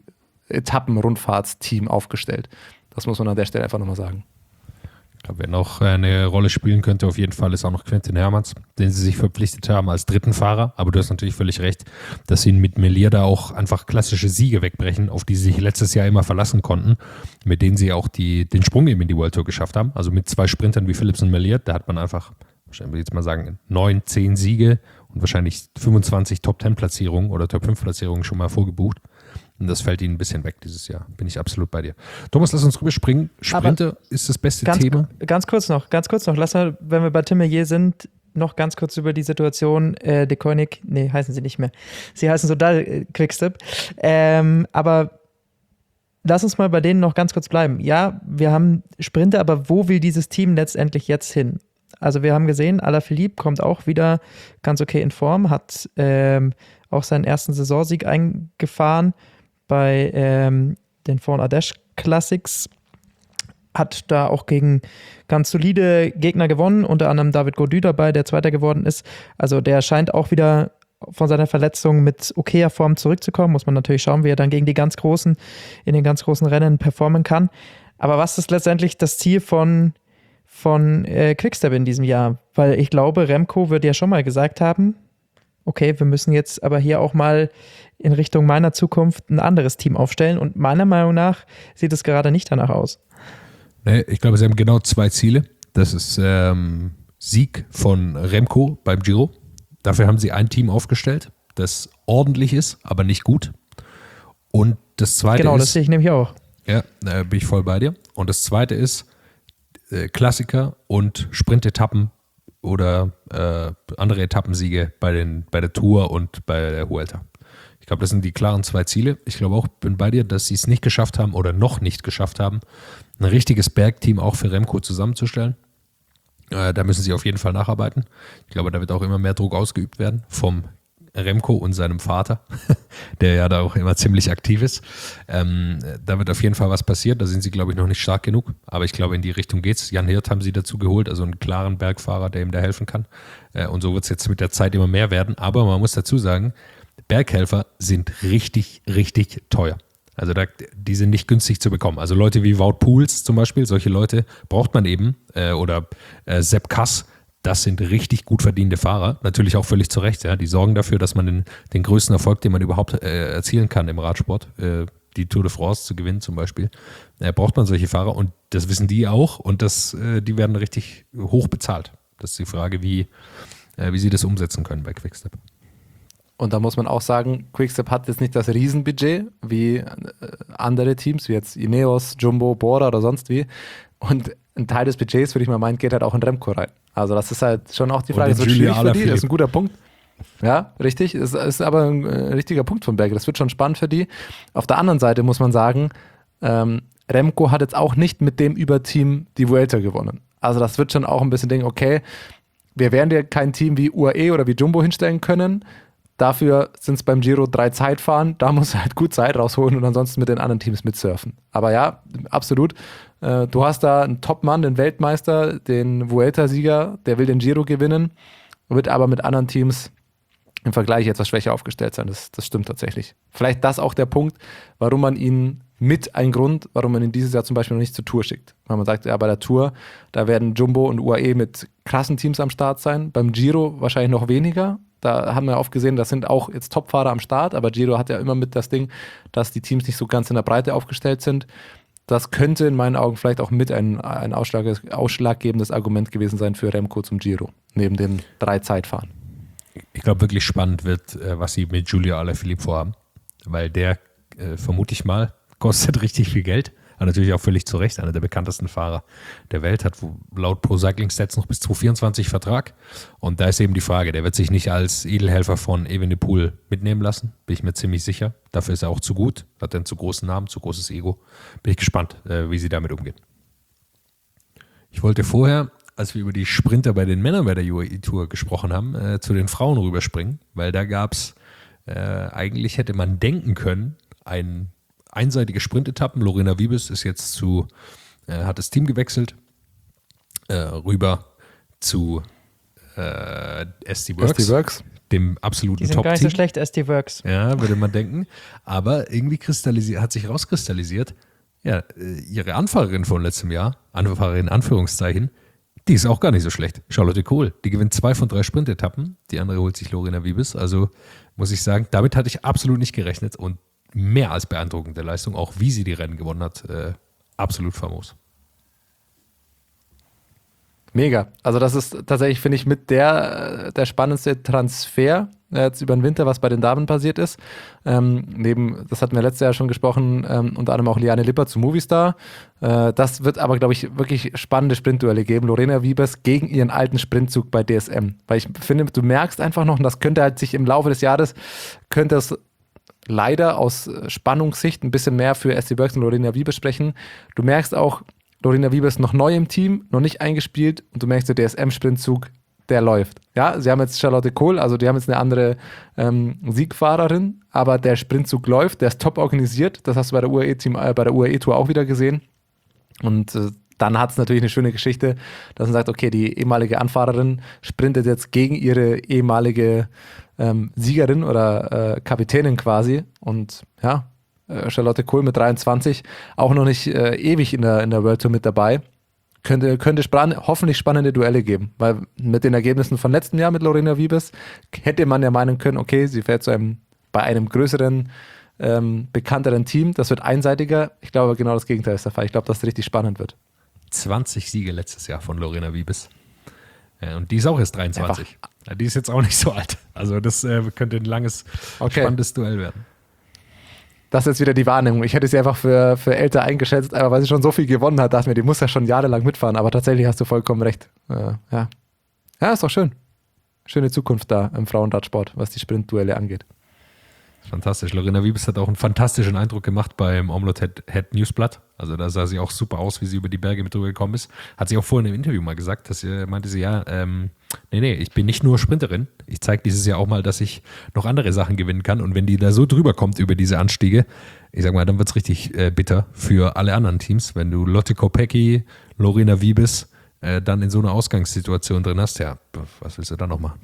S4: Etappen-Rundfahrtsteam aufgestellt. Das muss man an der Stelle einfach nochmal sagen.
S2: Ich glaube, wer noch eine Rolle spielen könnte, auf jeden Fall ist auch noch Quentin Hermanns, den sie sich verpflichtet haben als dritten Fahrer. Aber du hast natürlich völlig recht, dass sie mit Melier da auch einfach klassische Siege wegbrechen, auf die sie sich letztes Jahr immer verlassen konnten, mit denen sie auch die, den Sprung eben in die World Tour geschafft haben. Also mit zwei Sprintern wie Phillips und Melier, da hat man einfach, wahrscheinlich würde ich jetzt mal sagen, neun, zehn Siege und wahrscheinlich fünfundzwanzig Top-Zehn-Platzierungen oder Top-Fünf-Platzierungen schon mal vorgebucht. Und das fällt ihnen ein bisschen weg dieses Jahr. Bin ich absolut bei dir. Thomas, lass uns rüberspringen. Sprinter Aber ist das beste
S3: ganz,
S2: Thema.
S3: Ganz kurz noch, ganz kurz noch. Lass mal, wenn wir bei Tim Merlier sind, noch ganz kurz über die Situation. Äh, De Koenig, nee, heißen sie nicht mehr. Sie heißen Soudal äh, Quickstep. Ähm, aber lass uns mal bei denen noch ganz kurz bleiben. Ja, wir haben Sprinter, aber wo will dieses Team letztendlich jetzt hin? Also wir haben gesehen, Alaphilippe kommt auch wieder ganz okay in Form, hat ähm, auch seinen ersten Saisonsieg eingefahren bei ähm, den Fond Ardèche Classics, hat da auch gegen ganz solide Gegner gewonnen, unter anderem David Gaudu dabei, der Zweiter geworden ist. Also der scheint auch wieder von seiner Verletzung mit okayer Form zurückzukommen. Muss man natürlich schauen, wie er dann gegen die ganz Großen, in den ganz großen Rennen performen kann. Aber was ist letztendlich das Ziel von, von äh, Quickstep in diesem Jahr? Weil ich glaube, Remco wird ja schon mal gesagt haben, okay, wir müssen jetzt aber hier auch mal in Richtung meiner Zukunft ein anderes Team aufstellen. Und meiner Meinung nach sieht es gerade nicht danach aus.
S2: Nee, ich glaube, sie haben genau zwei Ziele. Das ist ähm, Sieg von Remco beim Giro. Dafür haben sie ein Team aufgestellt, das ordentlich ist, aber nicht gut. Und das zweite
S3: genau,
S2: ist...
S3: Genau, das sehe ich nämlich auch.
S2: Ja, da bin ich voll bei dir. Und das zweite ist äh, Klassiker und Sprintetappen oder äh, andere Etappensiege bei, den, bei der Tour und bei der Vuelta. Ich glaube, das sind die klaren zwei Ziele. Ich glaube auch, bin bei dir, dass sie es nicht geschafft haben oder noch nicht geschafft haben, ein richtiges Bergteam auch für Remco zusammenzustellen. Äh, da müssen sie auf jeden Fall nacharbeiten. Ich glaube, da wird auch immer mehr Druck ausgeübt werden vom Remco und seinem Vater, der ja da auch immer ziemlich aktiv ist. Ähm, da wird auf jeden Fall was passieren. Da sind sie, glaube ich, noch nicht stark genug. Aber ich glaube, in die Richtung geht's. Jan Hirt haben sie dazu geholt, also einen klaren Bergfahrer, der ihm da helfen kann. Äh, und so wird es jetzt mit der Zeit immer mehr werden. Aber man muss dazu sagen, Berghelfer sind richtig, richtig teuer. Also da, die sind nicht günstig zu bekommen. Also Leute wie Wout Poels zum Beispiel, solche Leute braucht man eben. Äh, oder äh, Sepp Kuss, das sind richtig gut verdiente Fahrer. Natürlich auch völlig zu Recht. Ja. Die sorgen dafür, dass man den, den größten Erfolg, den man überhaupt äh, erzielen kann im Radsport, äh, die Tour de France zu gewinnen zum Beispiel, äh, braucht man solche Fahrer. Und das wissen die auch. Und das, äh, die werden richtig hoch bezahlt. Das ist die Frage, wie, äh, wie sie das umsetzen können bei Quickstep.
S4: Und da muss man auch sagen, Quickstep hat jetzt nicht das Riesenbudget wie äh, andere Teams, wie jetzt Ineos, Jumbo, Bora oder sonst wie. Und ein Teil des Budgets, würde ich mal meinen, geht halt auch in Remco rein. Also das ist halt schon auch die Frage, das wird schwierig für die, das ist ein guter Punkt. Ja, richtig, das ist aber ein äh, richtiger Punkt von Berger, das wird schon spannend für die. Auf der anderen Seite muss man sagen, ähm, Remco hat jetzt auch nicht mit dem Überteam die Vuelta gewonnen. Also das wird schon auch ein bisschen denken, okay, wir werden dir kein Team wie U A E oder wie Jumbo hinstellen können. Dafür sind es beim Giro drei Zeitfahren. Da muss er halt gut Zeit rausholen und ansonsten mit den anderen Teams mitsurfen. Aber ja, absolut. Äh, du hast da einen Top-Mann, den Weltmeister, den Vuelta-Sieger, der will den Giro gewinnen, wird aber mit anderen Teams im Vergleich etwas schwächer aufgestellt sein. Das, das stimmt tatsächlich. Vielleicht das auch der Punkt, warum man ihn mit ein Grund, warum man ihn dieses Jahr zum Beispiel noch nicht zur Tour schickt. Weil man sagt, ja, bei der Tour, da werden Jumbo und U A E mit krassen Teams am Start sein. Beim Giro wahrscheinlich noch weniger. Da haben wir oft gesehen, das sind auch jetzt Topfahrer am Start, aber Giro hat ja immer mit das Ding, dass die Teams nicht so ganz in der Breite aufgestellt sind. Das könnte in meinen Augen vielleicht auch mit ein, ein Ausschlag, ausschlaggebendes Argument gewesen sein für Remco zum Giro, neben den drei Zeitfahren.
S2: Ich glaube, wirklich spannend wird, was sie mit Giulio Alaphilippe vorhaben, weil der, äh, vermute ich mal, kostet richtig viel Geld. Aber natürlich auch völlig zu Recht, einer der bekanntesten Fahrer der Welt, hat laut Pro Cycling Stats noch bis zwanzig vierundzwanzig Vertrag. Und da ist eben die Frage, der wird sich nicht als Edelhelfer von Evenepoel mitnehmen lassen, bin ich mir ziemlich sicher. Dafür ist er auch zu gut, hat einen zu großen Namen, zu großes Ego. Bin ich gespannt, wie sie damit umgehen. Ich wollte vorher, als wir über die Sprinter bei den Männern bei der U A E-Tour gesprochen haben, zu den Frauen rüberspringen, weil da gab es, äh, eigentlich hätte man denken können, ein einseitige Sprintetappen. Lorena Wiebes ist jetzt zu, äh, hat das Team gewechselt, äh, rüber zu äh, S D Works,
S4: S D Works,
S2: dem absoluten
S3: Die sind
S2: Top-Team.
S3: gar nicht so schlecht, S D Works.
S2: Ja, würde man denken. Aber irgendwie kristallisiert, hat sich rauskristallisiert, ja, äh, ihre Anfahrerin von letztem Jahr, Anfahrerin in Anführungszeichen, die ist auch gar nicht so schlecht. Charlotte Kohl, die gewinnt zwei von drei Sprintetappen. Die andere holt sich Lorena Wiebes. Also muss ich sagen, damit hatte ich absolut nicht gerechnet und mehr als beeindruckende Leistung, auch wie sie die Rennen gewonnen hat, äh, absolut famos.
S4: Mega. Also das ist tatsächlich, finde ich, mit der, der spannendste Transfer äh, jetzt über den Winter, was bei den Damen passiert ist. Ähm, neben, das hatten wir letztes Jahr schon gesprochen, ähm, unter anderem auch Liane Lippert zu Movistar. Äh, das wird aber, glaube ich, wirklich spannende Sprintduelle geben. Lorena Wiebes gegen ihren alten Sprintzug bei D S M. Weil ich finde, du merkst einfach noch, und das könnte halt sich im Laufe des Jahres, könnte es leider aus Spannungssicht ein bisschen mehr für S D Works und Lorena Wiebes sprechen. Du merkst auch, Lorena Wiebes noch neu im Team, noch nicht eingespielt und du merkst, der D S M-Sprintzug, der läuft. Ja, sie haben jetzt Charlotte Kohl, also die haben jetzt eine andere ähm, Siegfahrerin, aber der Sprintzug läuft, der ist top organisiert, das hast du bei der U A E-Team, äh, bei der U A E-Tour auch wieder gesehen. Und äh, dann hat es natürlich eine schöne Geschichte, dass man sagt, okay, die ehemalige Anfahrerin sprintet jetzt gegen ihre ehemalige ähm, Siegerin oder äh, Kapitänin quasi und ja, Charlotte Kohl mit dreiundzwanzig, auch noch nicht äh, ewig in der, in der World Tour mit dabei. Könnte, könnte spann- hoffentlich spannende Duelle geben, weil mit den Ergebnissen von letztem Jahr mit Lorena Wiebes hätte man ja meinen können, okay, sie fährt zu einem, bei einem größeren, ähm, bekannteren Team, das wird einseitiger. Ich glaube, genau das Gegenteil ist der Fall. Ich glaube, dass es richtig spannend wird.
S2: zwanzig Siege letztes Jahr von Lorena Wiebes. Ja, und die ist auch erst dreiundzwanzig. Ja, die ist jetzt auch nicht so alt. Also das äh, könnte ein langes,
S4: Okay.
S2: spannendes Duell werden.
S4: Das ist jetzt wieder die Wahrnehmung. Ich hätte sie einfach für, für älter eingeschätzt, aber weil sie schon so viel gewonnen hat, dachte ich mir, die muss ja schon jahrelang mitfahren. Aber tatsächlich hast du vollkommen recht. Äh, ja. ja, ist doch schön. Schöne Zukunft da im Frauenradsport, was die Sprintduelle angeht.
S2: Fantastisch. Lorena Wiebes hat auch einen fantastischen Eindruck gemacht beim Omelot Head, Head Newsblatt. Also da sah sie auch super aus, wie sie über die Berge mit drüber gekommen ist. Hat sie auch vorhin im Interview mal gesagt, dass sie meinte sie, ja, ähm, nee, nee, ich bin nicht nur Sprinterin. Ich zeige dieses Jahr auch mal, dass ich noch andere Sachen gewinnen kann. Und wenn die da so drüber kommt über diese Anstiege, ich sag mal, dann wird es richtig äh, bitter für alle anderen Teams. Wenn du Lotte Kopecky, Lorena Wiebes äh, dann in so einer Ausgangssituation drin hast, ja, was willst du da noch machen?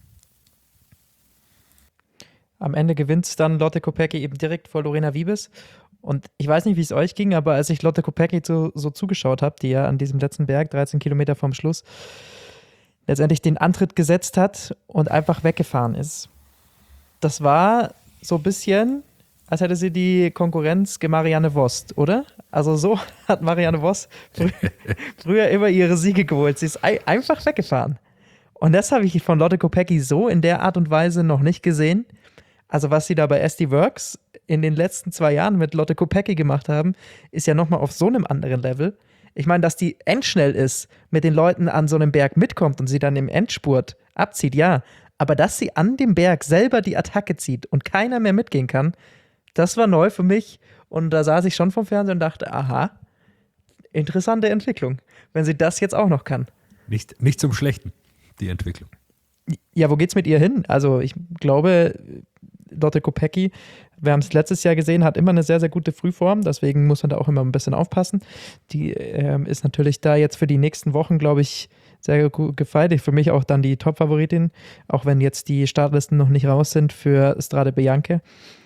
S3: Am Ende gewinnt dann Lotte Kopecky eben direkt vor Lorena Wiebes. Und ich weiß nicht, wie es euch ging, aber als ich Lotte Kopecky so, so zugeschaut habe, die ja an diesem letzten Berg, dreizehn Kilometer vom Schluss, letztendlich den Antritt gesetzt hat und einfach weggefahren ist. Das war so ein bisschen, als hätte sie die Konkurrenz Marianne Vos, oder? Also so hat Marianne Vos frü- früher immer ihre Siege geholt. Sie ist ei- einfach weggefahren. Und das habe ich von Lotte Kopecky so in der Art und Weise noch nicht gesehen. Also was sie da bei S D Works in den letzten zwei Jahren mit Lotte Kopecky gemacht haben, ist ja nochmal auf so einem anderen Level. Ich meine, dass die endschnell ist, mit den Leuten an so einem Berg mitkommt und sie dann im Endspurt abzieht, ja. Aber dass sie an dem Berg selber die Attacke zieht und keiner mehr mitgehen kann, das war neu für mich. Und da saß ich schon vom Fernseher und dachte, aha, interessante Entwicklung, wenn sie das jetzt auch noch kann.
S2: Nicht, nicht zum Schlechten, die Entwicklung.
S3: Ja, wo geht's mit ihr hin? Also ich glaube, Lotte Kopecky, wir haben es letztes Jahr gesehen, hat immer eine sehr, sehr gute Frühform, deswegen muss man da auch immer ein bisschen aufpassen. Die ähm, ist natürlich da jetzt für die nächsten Wochen, glaube ich, sehr gut gefeiert. Für mich auch dann die Top-Favoritin, auch wenn jetzt die Startlisten noch nicht raus sind für Strade Bianche.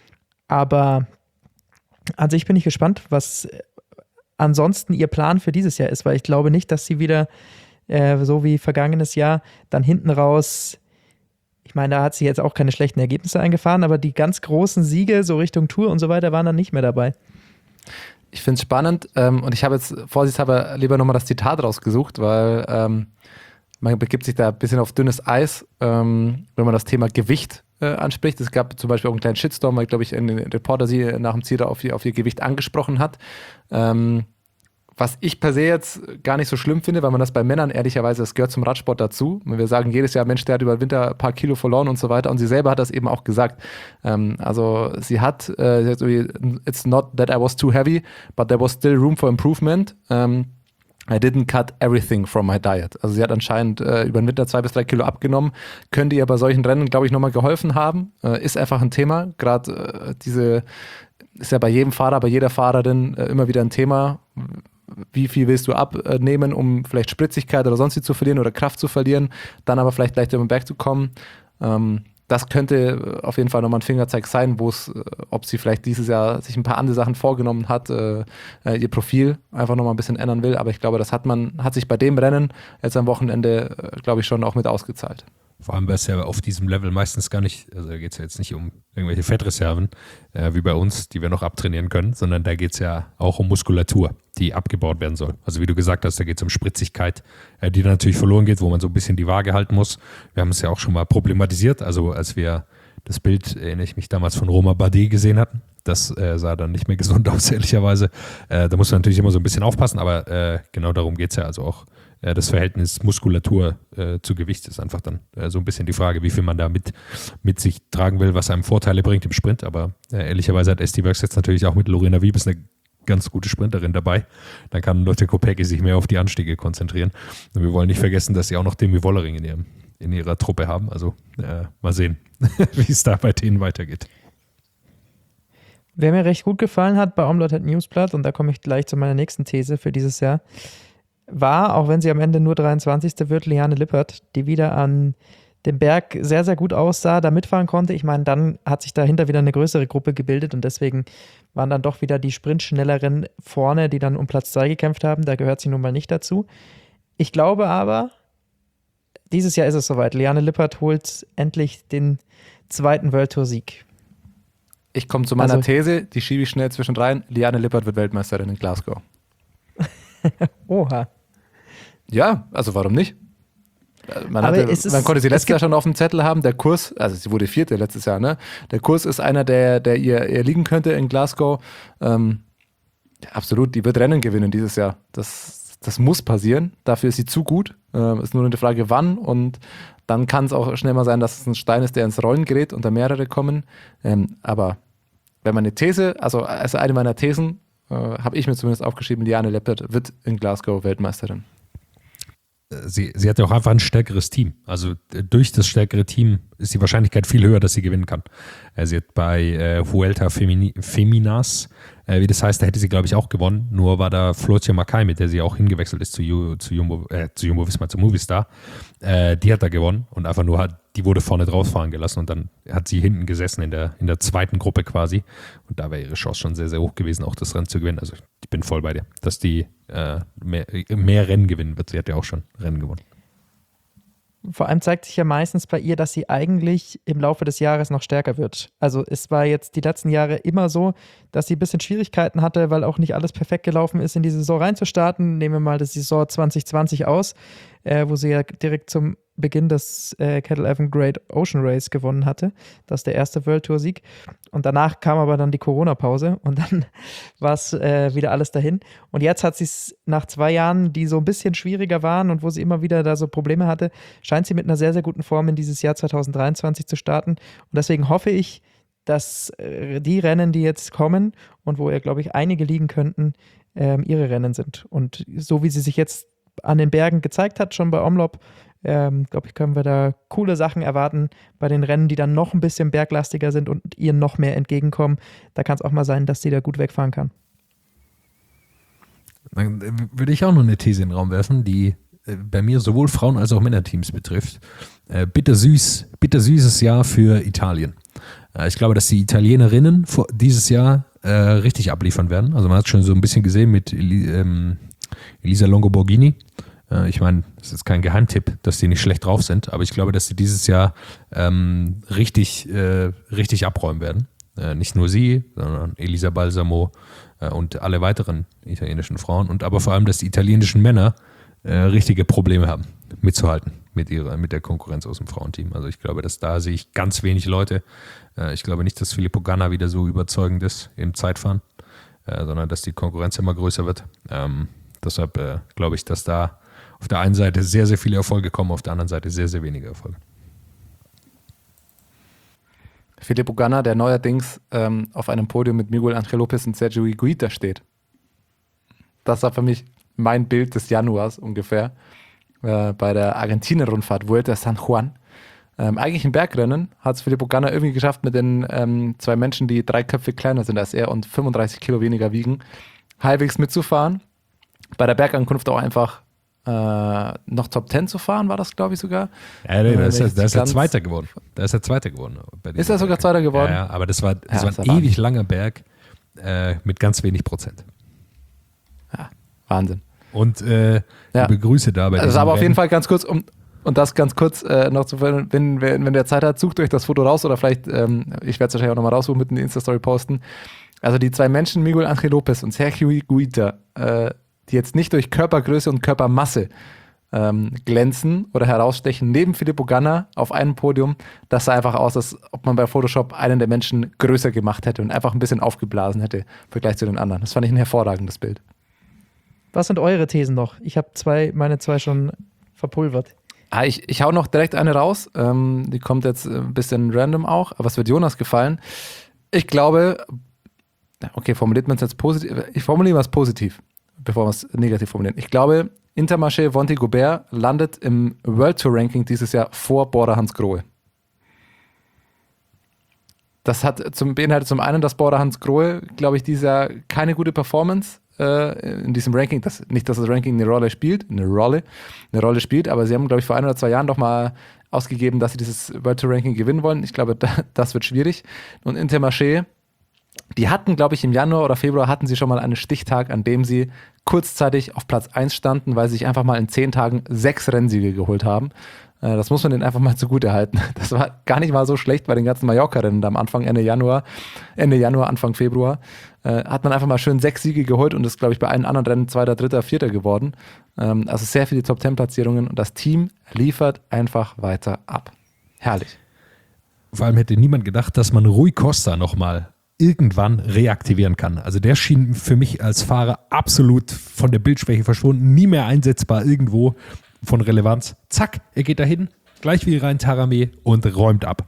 S3: Aber an sich bin ich gespannt, was ansonsten ihr Plan für dieses Jahr ist, weil ich glaube nicht, dass sie wieder äh, so wie vergangenes Jahr dann hinten raus. Ich meine, da hat sie jetzt auch keine schlechten Ergebnisse eingefahren, aber die ganz großen Siege, so Richtung Tour und so weiter, waren dann nicht mehr dabei.
S4: Ich finde es spannend ähm, und ich habe jetzt vorsichtshalber lieber nochmal das Zitat rausgesucht, weil ähm, man begibt sich da ein bisschen auf dünnes Eis, ähm, wenn man das Thema Gewicht äh, anspricht. Es gab zum Beispiel auch einen kleinen Shitstorm, weil, glaube ich, ein Reporter sie nach dem Ziel auf ihr, auf ihr Gewicht angesprochen hat. Ähm, Was ich per se jetzt gar nicht so schlimm finde, weil man das bei Männern ehrlicherweise, das gehört zum Radsport dazu. Wenn wir sagen jedes Jahr, Mensch, der hat über den Winter ein paar Kilo verloren und so weiter. Und sie selber hat das eben auch gesagt. Ähm, also sie hat, äh, sie hat irgendwie, it's not that I was too heavy, but there was still room for improvement. Ähm, I didn't cut everything from my diet. Also sie hat anscheinend äh, über den Winter zwei bis drei Kilo abgenommen. Könnte ihr bei solchen Rennen, glaube ich, nochmal geholfen haben. Äh, ist einfach ein Thema. Gerade äh, diese, ist ja bei jedem Fahrer, bei jeder Fahrerin äh, immer wieder ein Thema. Wie viel willst du abnehmen, um vielleicht Spritzigkeit oder sonst wie zu verlieren oder Kraft zu verlieren, dann aber vielleicht leichter über den Berg zu kommen. Ähm, das könnte auf jeden Fall nochmal ein Fingerzeig sein, wo es, ob sie vielleicht dieses Jahr sich ein paar andere Sachen vorgenommen hat, äh, ihr Profil einfach nochmal ein bisschen ändern will. Aber ich glaube, das hat man, hat sich bei dem Rennen jetzt am Wochenende, äh, glaube ich, schon auch mit ausgezahlt.
S2: Vor allem, weil es ja auf diesem Level meistens gar nicht, also da geht es ja jetzt nicht um irgendwelche Fettreserven, äh, wie bei uns, die wir noch abtrainieren können, sondern da geht es ja auch um Muskulatur, die abgebaut werden soll. Also wie du gesagt hast, da geht es um Spritzigkeit, äh, die dann natürlich verloren geht, wo man so ein bisschen die Waage halten muss. Wir haben es ja auch schon mal problematisiert, also als wir das Bild, erinnere ich mich damals, von Romain Bardet gesehen hatten, das äh, sah dann nicht mehr gesund aus, ehrlicherweise. Äh, da muss man natürlich immer so ein bisschen aufpassen, aber äh, genau darum geht es ja, also auch äh, das Verhältnis Muskulatur äh, zu Gewicht ist einfach dann äh, so ein bisschen die Frage, wie viel man da mit, mit sich tragen will, was einem Vorteile bringt im Sprint, aber äh, ehrlicherweise hat S D Works jetzt natürlich auch mit Lorena Wiebes eine ganz gute Sprinterin dabei. Dann kann Lotte Kopecky sich mehr auf die Anstiege konzentrieren. Und wir wollen nicht vergessen, dass sie auch noch Demi Wollering in, ihrem, in ihrer Truppe haben. Also äh, mal sehen, wie es da bei denen weitergeht.
S3: Wer mir recht gut gefallen hat bei Omlot Newsblatt, und da komme ich gleich zu meiner nächsten These für dieses Jahr, war, auch wenn sie am Ende nur dreiundzwanzigste wird, Liane Lippert, die wieder an dem Berg sehr, sehr gut aussah, da mitfahren konnte. Ich meine, dann hat sich dahinter wieder eine größere Gruppe gebildet und deswegen waren dann doch wieder die Sprintschnelleren vorne, die dann um Platz zwei gekämpft haben. Da gehört sie nun mal nicht dazu. Ich glaube aber, dieses Jahr ist es soweit. Liane Lippert holt endlich den zweiten World Tour Sieg.
S4: Ich komme zu meiner
S3: Also-
S4: These, die schiebe ich schnell zwischen rein. Liane Lippert wird Weltmeisterin in Glasgow.
S3: Oha.
S4: Ja, also warum nicht? Man,
S3: Aber
S4: hatte,
S3: es ist-
S4: man konnte sie
S3: es
S4: letztes Jahr
S3: gibt-
S4: schon auf dem Zettel haben. Der Kurs, also sie wurde Vierte letztes Jahr, ne? Der Kurs ist einer, der, der ihr, ihr liegen könnte in Glasgow. Ähm, ja, absolut, die wird Rennen gewinnen dieses Jahr. Das, das muss passieren. Dafür ist sie zu gut. Ähm, ist nur eine Frage, wann. Und dann kann es auch schnell mal sein, dass es ein Stein ist, der ins Rollen gerät und da mehrere kommen. Ähm, aber wenn man eine These, also, also eine meiner Thesen, äh, habe ich mir zumindest aufgeschrieben, Liane Lippert wird in Glasgow Weltmeisterin.
S2: Sie, sie hat ja auch einfach ein stärkeres Team. Also äh, durch das stärkere Team ist die Wahrscheinlichkeit viel höher, dass sie gewinnen kann. Äh, sie hat bei äh, Vuelta Femini, Feminas, äh, wie das heißt, da hätte sie, glaube ich, auch gewonnen. Nur war da Floortje Mackaij, mit der sie auch hingewechselt ist zu, Ju, zu Jumbo, äh, zu Jumbo Visma, zu Movistar. Äh, die hat da gewonnen und einfach nur hat, die wurde vorne drauf fahren gelassen und dann hat sie hinten gesessen in der, in der zweiten Gruppe quasi. Und da wäre ihre Chance schon sehr, sehr hoch gewesen, auch das Rennen zu gewinnen. Also ich bin voll bei dir, dass die äh, mehr, mehr Rennen gewinnen wird. Sie hat ja auch schon Rennen gewonnen.
S3: Vor allem zeigt sich ja meistens bei ihr, dass sie eigentlich im Laufe des Jahres noch stärker wird. Also es war jetzt die letzten Jahre immer so, dass sie ein bisschen Schwierigkeiten hatte, weil auch nicht alles perfekt gelaufen ist, in die Saison reinzustarten. Nehmen wir mal die Saison zwanzig zwanzig aus, äh, wo sie ja direkt zum Beginn des äh, Kettle Evans Great Ocean Race gewonnen hatte. Das ist der erste World Tour Sieg. Und danach kam aber dann die Corona-Pause und dann war es äh, wieder alles dahin. Und jetzt hat sie es nach zwei Jahren, die so ein bisschen schwieriger waren und wo sie immer wieder da so Probleme hatte, scheint sie mit einer sehr, sehr guten Form in dieses Jahr zwanzig dreiundzwanzig zu starten. Und deswegen hoffe ich, dass äh, die Rennen, die jetzt kommen und wo ihr, glaube ich, einige liegen könnten, ähm, ihre Rennen sind. Und so wie sie sich jetzt an den Bergen gezeigt hat, schon bei Omloop, ähm, glaube ich, können wir da coole Sachen erwarten bei den Rennen, die dann noch ein bisschen berglastiger sind und ihr noch mehr entgegenkommen. Da kann es auch mal sein, dass sie da gut wegfahren kann.
S2: Dann würde ich auch noch eine These in den Raum werfen, die äh, bei mir sowohl Frauen- als auch Männerteams betrifft. Äh, bittersüß, bittersüßes Jahr für Italien. Äh, ich glaube, dass die Italienerinnen vor, dieses Jahr äh, richtig abliefern werden. Also man hat schon so ein bisschen gesehen mit Eli, ähm, Elisa Longo-Borghini. Äh, ich meine, das ist kein Geheimtipp, dass die nicht schlecht drauf sind, aber ich glaube, dass sie dieses Jahr ähm, richtig, äh, richtig abräumen werden. Äh, nicht nur sie, sondern Elisa Balsamo äh, und alle weiteren italienischen Frauen. Und aber vor allem, dass die italienischen Männer äh, richtige Probleme haben, mitzuhalten mit, ihrer, mit der Konkurrenz aus dem Frauenteam. Also ich glaube, dass da sehe ich ganz wenig Leute. Äh, ich glaube nicht, dass Filippo Ganna wieder so überzeugend ist im Zeitfahren, äh, sondern dass die Konkurrenz immer größer wird. Ähm, deshalb äh, glaube ich, dass da auf der einen Seite sehr, sehr viele Erfolge kommen, auf der anderen Seite sehr, sehr wenige Erfolge.
S4: Filippo Ganna, der neuerdings ähm, auf einem Podium mit Miguel Angel Lopez und Sergio Higuita steht. Das war für mich mein Bild des Januars ungefähr äh, bei der Argentinien-Rundfahrt Vuelta San Juan. Ähm, eigentlich ein Bergrennen hat es Filippo Ganna irgendwie geschafft, mit den ähm, zwei Menschen, die drei Köpfe kleiner sind als er und fünfunddreißig Kilo weniger wiegen, halbwegs mitzufahren. Bei der Bergankunft auch einfach äh, noch Top Ten zu fahren, war das, glaube ich, sogar.
S2: Ja, nee, da ist,
S4: Äh,
S2: er, da ist er
S4: ganz-
S2: Zweiter geworden. Da ist er Zweiter geworden. bei
S4: Ist
S2: diesem
S4: er sogar
S2: Berg.
S4: Zweiter geworden?
S2: Ja, ja, aber das war, das
S4: Ja,
S2: war
S4: ist
S2: ein
S4: ja
S2: ewig langer Berg äh, mit ganz wenig Prozent.
S4: Ja, Wahnsinn.
S2: Und äh,
S4: Ja.
S2: liebe Grüße da bei
S4: Also
S2: diesem
S4: aber auf jeden
S2: Rennen.
S4: Fall ganz kurz, um und das ganz kurz äh, noch zu wenn, wenn, wenn der Zeit hat, sucht euch das Foto raus oder vielleicht, ähm, ich werde es wahrscheinlich auch nochmal raussuchen, mit in die Insta-Story posten. Also die zwei Menschen, Miguel Angel Lopez und Sergio Higuita, äh, die jetzt nicht durch Körpergröße und Körpermasse ähm, glänzen oder herausstechen, neben Filippo Ganna auf einem Podium, das sah einfach aus, als ob man bei Photoshop einen der Menschen größer gemacht hätte und einfach ein bisschen aufgeblasen hätte im Vergleich zu den anderen. Das fand ich ein hervorragendes Bild.
S3: Was sind eure Thesen noch? Ich habe zwei, meine zwei schon verpulvert.
S4: Ah, ich, ich hau noch direkt eine raus. Ähm, die kommt jetzt ein bisschen random auch, aber es wird Jonas gefallen. Ich glaube, okay, formuliert man es jetzt positiv. Ich formuliere es positiv, bevor wir es negativ formulieren. Ich glaube, Intermarché Vonti Gobert landet im World Tour Ranking dieses Jahr vor Bora Hansgrohe. Das hat zum, beinhaltet zum einen, dass Bora Hansgrohe, glaube ich, dieses Jahr keine gute Performance äh, in diesem Ranking, das, nicht, dass das Ranking eine Rolle spielt, eine Rolle, eine Rolle spielt, aber sie haben, glaube ich, vor ein oder zwei Jahren doch mal ausgegeben, dass sie dieses World Tour Ranking gewinnen wollen. Ich glaube, da, das wird schwierig. Und Intermarché, die hatten, glaube ich, im Januar oder Februar hatten sie schon mal einen Stichtag, an dem sie kurzzeitig auf Platz eins standen, weil sie sich einfach mal in zehn Tagen sechs Rennsiege geholt haben. Äh, das muss man denen einfach mal zugute halten. Das war gar nicht mal so schlecht bei den ganzen Mallorca-Rennen da am Anfang, Ende Januar, Ende Januar, Anfang Februar. Äh, hat man einfach mal schön sechs Siege geholt und ist, glaube ich, bei allen anderen Rennen Zweiter, Dritter, Vierter geworden. Ähm, also sehr viele Top-Ten-Platzierungen und das Team liefert einfach weiter ab. Herrlich.
S2: Vor allem hätte niemand gedacht, dass man Rui Costa nochmal irgendwann reaktivieren kann. Also der schien für mich als Fahrer absolut von der Bildschwäche verschwunden, nie mehr einsetzbar irgendwo von Relevanz. Zack, er geht dahin, gleich wie Rein Taramé und räumt ab.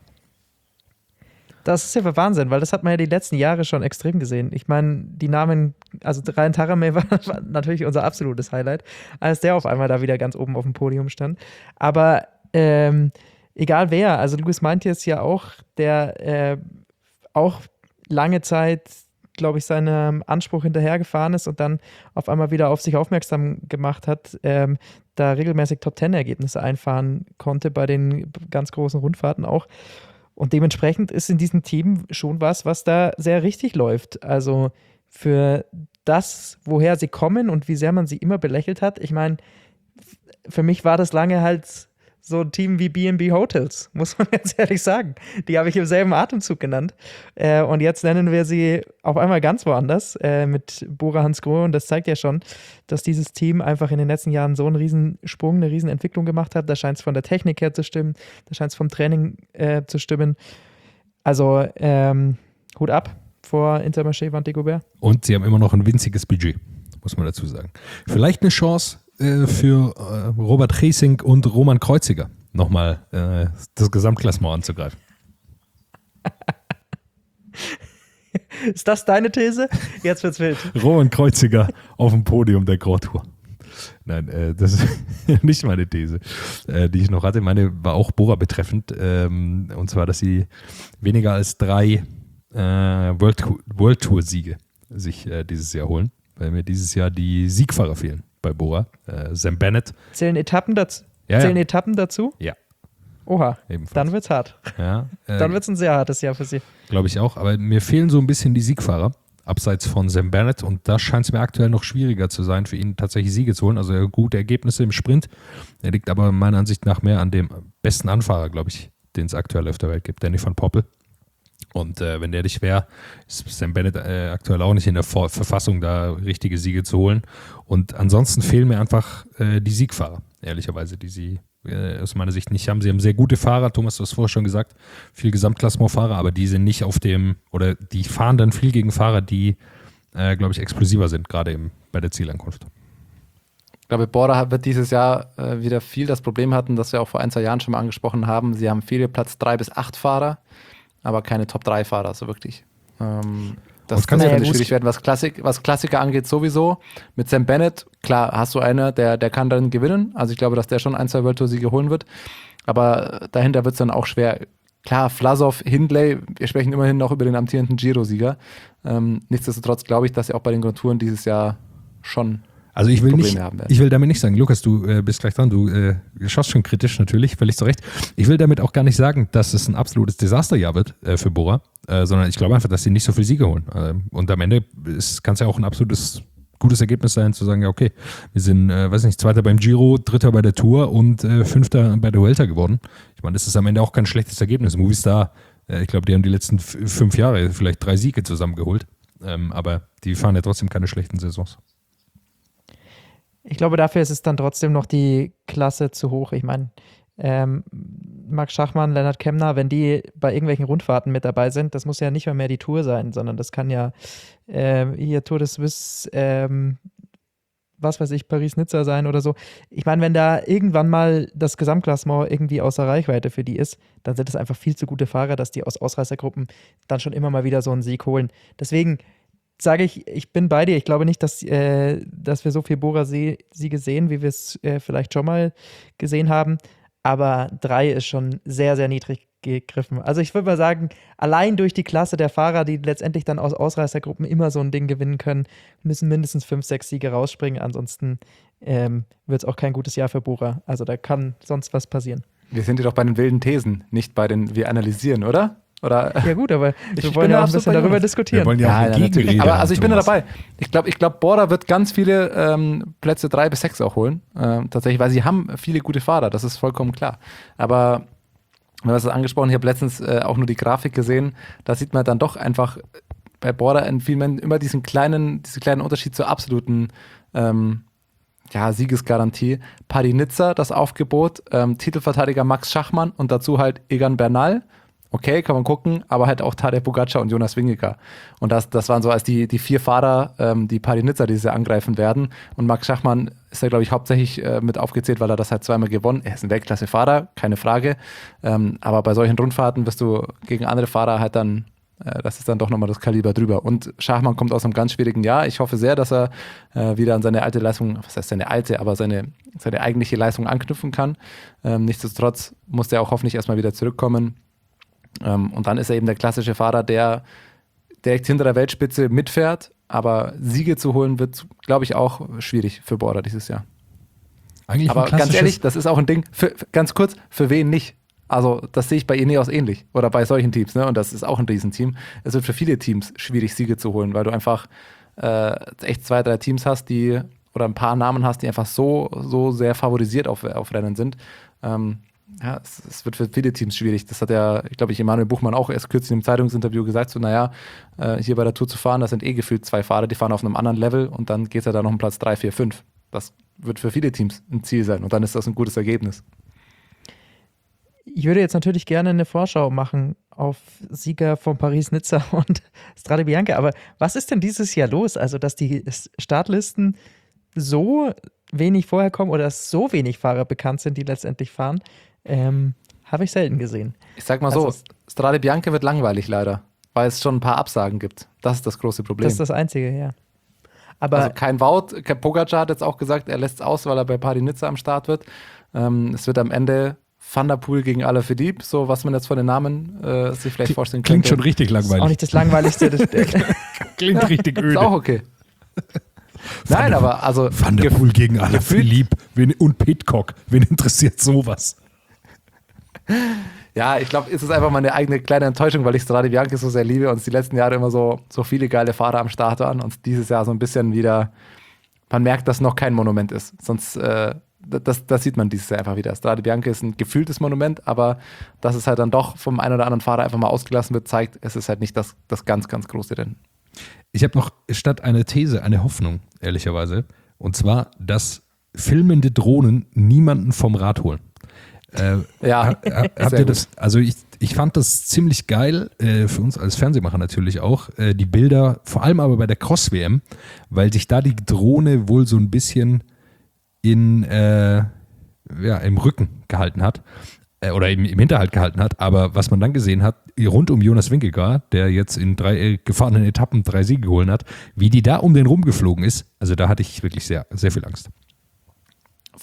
S3: Das ist ja Wahnsinn, weil das hat man ja die letzten Jahre schon extrem gesehen. Ich meine, die Namen, also Rein Taramé war, war natürlich unser absolutes Highlight, als der auf einmal da wieder ganz oben auf dem Podium stand. Aber ähm, egal wer, also Luis meinte jetzt ja auch, der äh, auch lange Zeit, glaube ich, seinem Anspruch hinterhergefahren ist und dann auf einmal wieder auf sich aufmerksam gemacht hat, ähm, da regelmäßig Top-Ten-Ergebnisse einfahren konnte bei den ganz großen Rundfahrten auch. Und dementsprechend ist in diesem Team schon was, was da sehr richtig läuft. Also für das, woher sie kommen und wie sehr man sie immer belächelt hat, ich meine, für mich war das lange halt so ein Team wie B and B Hotels, muss man ganz ehrlich sagen. Die habe ich im selben Atemzug genannt. Äh, und jetzt nennen wir sie auf einmal ganz woanders äh, mit Bora Hansgrohe. Und das zeigt ja schon, dass dieses Team einfach in den letzten Jahren so einen riesen Sprung, eine riesen Entwicklung gemacht hat. Da scheint es von der Technik her zu stimmen, da scheint es vom Training äh, zu stimmen. Also ähm, Hut ab vor Intermarché Vanti Gobert.
S2: Und sie haben immer noch ein winziges Budget, muss man dazu sagen. Vielleicht eine Chance für äh, Robert Geesink und Roman Kreuziger nochmal äh, das Gesamtklassement anzugreifen.
S3: Ist das deine These? Jetzt wird's wild.
S2: Roman Kreuziger auf dem Podium der Grand Tour. Nein, äh, das ist nicht meine These, äh, die ich noch hatte. Meine war auch Bora betreffend. Ähm, und zwar, dass sie weniger als drei äh, World, World Tour Siege sich äh, dieses Jahr holen, weil mir dieses Jahr die Siegfahrer fehlen. Bei Bora, äh, Sam Bennett.
S3: Zählen Etappen dazu?
S2: Ja,
S3: Zählen
S2: ja.
S3: Etappen dazu?
S2: Ja.
S3: Oha,
S2: Ebenfalls.
S3: dann wird's hart.
S2: Ja, äh,
S3: Dann wird's ein sehr hartes Jahr für sie.
S2: glaube ich auch. Aber mir fehlen so ein bisschen die Siegfahrer, abseits von Sam Bennett. Und da scheint es mir aktuell noch schwieriger zu sein, für ihn tatsächlich Siege zu holen. Also er hat gute Ergebnisse im Sprint. Er liegt aber meiner Ansicht nach mehr an dem besten Anfahrer, glaube ich, den es aktuell auf der Welt gibt, Danny van Poppel. Und äh, wenn der nicht wäre, ist Sam Bennett äh, aktuell auch nicht in der Vor- Verfassung, da richtige Siege zu holen. Und ansonsten fehlen mir einfach äh, die Siegfahrer, ehrlicherweise, die sie äh, aus meiner Sicht nicht haben. Sie haben sehr gute Fahrer, Thomas, du hast vorher schon gesagt, viel Gesamtklassementfahrer, aber die sind nicht auf dem, oder die fahren dann viel gegen Fahrer, die, äh, glaube ich, explosiver sind, gerade eben bei der Zielankunft.
S4: Ich glaube, Bora wird dieses Jahr äh, wieder viel das Problem hatten, das wir auch vor ein, zwei Jahren schon mal angesprochen haben. Sie haben viele Platz drei bis acht Fahrer, aber keine Top drei Fahrer, so wirklich. Ähm, das
S2: Das kann
S4: kann
S2: ja
S4: ja
S3: gut.
S4: schwierig werden, was, Klassik, was Klassiker angeht sowieso. Mit Sam Bennett, klar, hast du einer, der, der kann dann gewinnen. Also ich glaube, dass der schon ein, zwei World Tour Siege holen wird. Aber dahinter wird es dann auch schwer. Klar, Vlasov, Hindley, wir sprechen immerhin noch über den amtierenden Giro-Sieger. Ähm, nichtsdestotrotz glaube ich, dass er auch bei den Grand Touren dieses Jahr schon
S2: Also ich will
S4: Probleme
S2: nicht,
S4: haben werden.
S2: ich will damit nicht sagen, Lukas, du äh, bist gleich dran, du äh, schaust schon kritisch natürlich, völlig zu Recht. Ich will damit auch gar nicht sagen, dass es ein absolutes Desasterjahr wird äh, für Bora, äh, sondern ich glaube einfach, dass sie nicht so viele Siege holen. Äh, und am Ende kann es ja auch ein absolutes gutes Ergebnis sein, zu sagen, ja okay, wir sind, äh, weiß nicht, Zweiter beim Giro, Dritter bei der Tour und äh, Fünfter bei der Vuelta geworden. Ich meine, das ist am Ende auch kein schlechtes Ergebnis. Movistar, äh, ich glaube, die haben die letzten f- fünf Jahre vielleicht drei Siege zusammengeholt, ähm, aber die fahren ja trotzdem keine schlechten Saisons.
S3: Ich glaube, dafür ist es dann trotzdem noch die Klasse zu hoch. Ich meine, ähm, Max Schachmann, Lennart Kemner, wenn die bei irgendwelchen Rundfahrten mit dabei sind, das muss ja nicht mal mehr die Tour sein, sondern das kann ja ähm, hier Tour de Suisse, ähm, was weiß ich, Paris-Nizza sein oder so. Ich meine, wenn da irgendwann mal das Gesamtklassement irgendwie außer Reichweite für die ist, dann sind es einfach viel zu gute Fahrer, dass die aus Ausreißergruppen dann schon immer mal wieder so einen Sieg holen. Deswegen sage ich, ich bin bei dir. Ich glaube nicht, dass, äh, dass wir so viel Bora-Siege sehen, wie wir es äh, vielleicht schon mal gesehen haben. Aber drei ist schon sehr, sehr niedrig gegriffen. Also ich würde mal sagen, allein durch die Klasse der Fahrer, die letztendlich dann aus Ausreißergruppen immer so ein Ding gewinnen können, müssen mindestens fünf, sechs Siege rausspringen. Ansonsten ähm, wird es auch kein gutes Jahr für Bora. Also da kann sonst was passieren.
S4: Wir sind ja doch bei den wilden Thesen, nicht bei den, wir analysieren, oder? Oder?
S3: Ja gut, aber
S4: Ich
S3: wir
S4: bin
S3: wollen ja
S4: da
S3: auch ein
S4: absolut
S3: bisschen
S4: bei
S3: darüber
S4: Jonas.
S3: diskutieren.
S2: Wir wollen ja,
S4: Ja,
S2: auch
S4: ja,
S2: eine
S4: natürlich.
S2: Gegenrede
S4: Aber
S2: haben,
S4: also ich bin da
S2: Thomas.
S4: dabei. Ich glaube, ich glaub, Bora wird ganz viele ähm, Plätze drei bis sechs auch holen. Ähm, tatsächlich, weil sie haben viele gute Fahrer, das ist vollkommen klar. Aber wir haben es angesprochen, ich habe letztens äh, auch nur die Grafik gesehen, da sieht man dann doch einfach bei Bora in vielen immer diesen kleinen, diesen kleinen Unterschied zur absoluten ähm, ja, Siegesgarantie. Paris-Nizza, das Aufgebot, ähm, Titelverteidiger Max Schachmann und dazu halt Egan Bernal. Okay, kann man gucken, aber halt auch Tadej Pogacar und Jonas Vingegaard. Und das, das waren so als die, die vier Fahrer, ähm, die Paris-Nizza, die sie angreifen werden. Und Max Schachmann ist da, glaube ich, hauptsächlich äh, mit aufgezählt, weil er das halt zweimal gewonnen hat. Er ist ein Weltklasse-Fahrer, keine Frage. Ähm, aber bei solchen Rundfahrten wirst du gegen andere Fahrer halt dann, äh, das ist dann doch nochmal das Kaliber drüber. Und Schachmann kommt aus einem ganz schwierigen Jahr. Ich hoffe sehr, dass er äh, wieder an seine alte Leistung, was heißt seine alte, aber seine, seine eigentliche Leistung anknüpfen kann. Ähm, nichtsdestotrotz muss er auch hoffentlich erstmal wieder zurückkommen. Um, und dann ist er eben der klassische Fahrer, der direkt hinter der Weltspitze mitfährt, aber Siege zu holen wird, glaube ich, auch schwierig für Bora dieses Jahr.
S2: Eigentlich
S4: Aber
S2: ein
S4: ganz
S2: klassisches-
S4: ehrlich, das ist auch ein Ding, für, für, ganz kurz, für wen nicht? Also das sehe ich bei Ineos ähnlich oder bei solchen Teams, ne? Und das ist auch ein Riesenteam. Es wird für viele Teams schwierig, Siege zu holen, weil du einfach äh, echt zwei, drei Teams hast, die oder ein paar Namen hast, die einfach so, so sehr favorisiert auf, auf Rennen sind. Ähm, Ja, es, es wird für viele Teams schwierig. Das hat ja, ich glaube, ich Emanuel Buchmann auch erst kürzlich im Zeitungsinterview gesagt, so naja, äh, hier bei der Tour zu fahren, das sind eh gefühlt zwei Fahrer, die fahren auf einem anderen Level und dann geht es ja da noch um Platz drei, vier, fünf. Das wird für viele Teams ein Ziel sein und dann ist das ein gutes Ergebnis.
S3: Ich würde jetzt natürlich gerne eine Vorschau machen auf Sieger von Paris-Nizza und Strade Bianca, aber was ist denn dieses Jahr los? Also, dass die Startlisten so wenig vorher kommen oder dass so wenig Fahrer bekannt sind, die letztendlich fahren, ähm, habe ich selten gesehen.
S4: Ich sag mal
S3: Also
S4: so, Strade Bianca wird langweilig leider, weil es schon ein paar Absagen gibt. Das ist das große Problem.
S3: Das ist das Einzige, ja. Aber
S4: Also kein Wout, kein Pogacar hat jetzt auch gesagt, er lässt es aus, weil er bei Paris-Nizza am Start wird. Ähm, es wird am Ende Van der Poel gegen Alaphilippe, so was man jetzt von den Namen äh, sich vielleicht vorstellen könnte.
S2: Klingt schon richtig
S3: das ist auch
S2: langweilig.
S3: nicht das Langweiligste. Das,
S2: Klingt richtig
S4: Ist
S2: öde.
S4: auch okay. Nein,
S2: der-
S4: aber also
S2: Van der
S4: gef-
S2: Poel gegen
S4: gefühlt-
S2: Alaphilippe wen- und Pidcock. Wen interessiert sowas?
S4: Ja, ich glaube, es ist einfach meine eigene kleine Enttäuschung, weil ich Strade Bianca so sehr liebe und es die letzten Jahre immer so, so viele geile Fahrer am Start waren und dieses Jahr so ein bisschen wieder, man merkt, dass noch kein Monument ist. Sonst, äh, das, das sieht man dieses Jahr einfach wieder. Strade Bianca ist ein gefühltes Monument, aber dass es halt dann doch vom einen oder anderen Fahrer einfach mal ausgelassen wird, zeigt, es ist halt nicht das, das ganz, ganz große Rennen.
S2: Ich habe noch statt einer These eine Hoffnung, ehrlicherweise. Und zwar, dass filmende Drohnen niemanden vom Rad holen. Äh,
S4: Ja,
S2: ha- ha- habt
S4: sehr
S2: ihr das? Also ich, ich fand das ziemlich geil, äh, für uns als Fernsehmacher natürlich auch, äh, die Bilder, vor allem aber bei der Cross-W M, weil sich da die Drohne wohl so ein bisschen in, äh, ja, im Rücken gehalten hat äh, oder im, im Hinterhalt gehalten hat. Aber was man dann gesehen hat, rund um Jonas Vingegaard, der jetzt in drei äh, gefahrenen Etappen drei Siege geholt hat, wie die da um den rumgeflogen ist, also da hatte ich wirklich sehr, sehr viel Angst.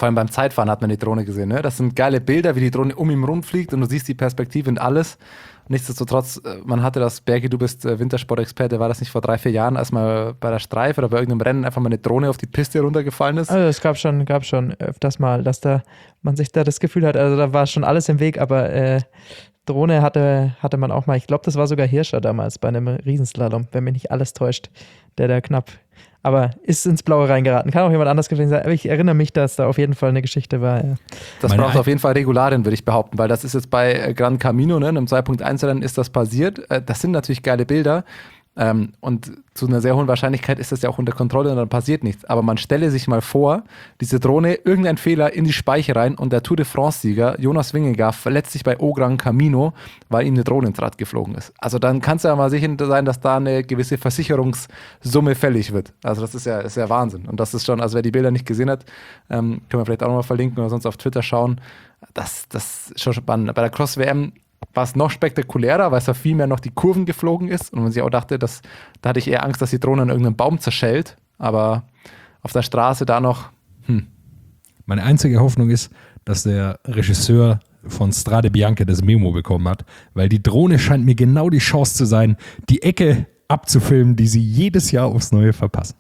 S4: Vor allem beim Zeitfahren hat man die Drohne gesehen. Ne? Das sind geile Bilder, wie die Drohne um ihn rumfliegt und du siehst die Perspektive und alles. Nichtsdestotrotz, man hatte das, Bergi, du bist Wintersportexperte, war das nicht vor drei, vier Jahren, als mal bei der Streif oder bei irgendeinem Rennen einfach mal eine Drohne auf die Piste runtergefallen ist?
S3: Also es gab schon, gab schon öfters mal, dass da man sich da das Gefühl hat, also da war schon alles im Weg, aber äh, Drohne hatte, hatte man auch mal, ich glaube, das war sogar Hirscher damals bei einem Riesenslalom, wenn mich nicht alles täuscht, der da knapp, aber ist ins Blaue reingeraten. Kann auch jemand anders gewesen sein, aber ich erinnere mich, dass da auf jeden Fall eine Geschichte war. Ja.
S4: Das
S2: Meine
S4: braucht
S2: Ein-
S4: auf jeden Fall Regularien, würde ich behaupten, weil das ist jetzt bei Gran Camino, ne, im zwei Punkt eins Rennen ist das passiert. Das sind natürlich geile Bilder. Ähm, und zu einer sehr hohen Wahrscheinlichkeit ist das ja auch unter Kontrolle und dann passiert nichts. Aber man stelle sich mal vor, diese Drohne, irgendein Fehler in die Speiche rein und der Tour de France-Sieger Jonas Vingegaard verletzt sich bei O Gran Camino, weil ihm eine Drohne ins Rad geflogen ist. Also dann kann es ja mal sicher sein, dass da eine gewisse Versicherungssumme fällig wird. Also das ist ja, ist ja Wahnsinn. Und das ist schon, also wer die Bilder nicht gesehen hat, ähm, können wir vielleicht auch nochmal verlinken oder sonst auf Twitter schauen. Das, das ist schon spannend. Bei der Cross-W M war es noch spektakulärer, weil es da viel mehr noch die Kurven geflogen ist und man sich auch dachte, dass, da hatte ich eher Angst, dass die Drohne an irgendeinem Baum zerschellt, aber auf der Straße da noch, hm.
S2: Meine einzige Hoffnung ist, dass der Regisseur von Strade Bianche das Memo bekommen hat, weil die Drohne scheint mir genau die Chance zu sein, die Ecke abzufilmen, die sie jedes Jahr aufs Neue verpassen.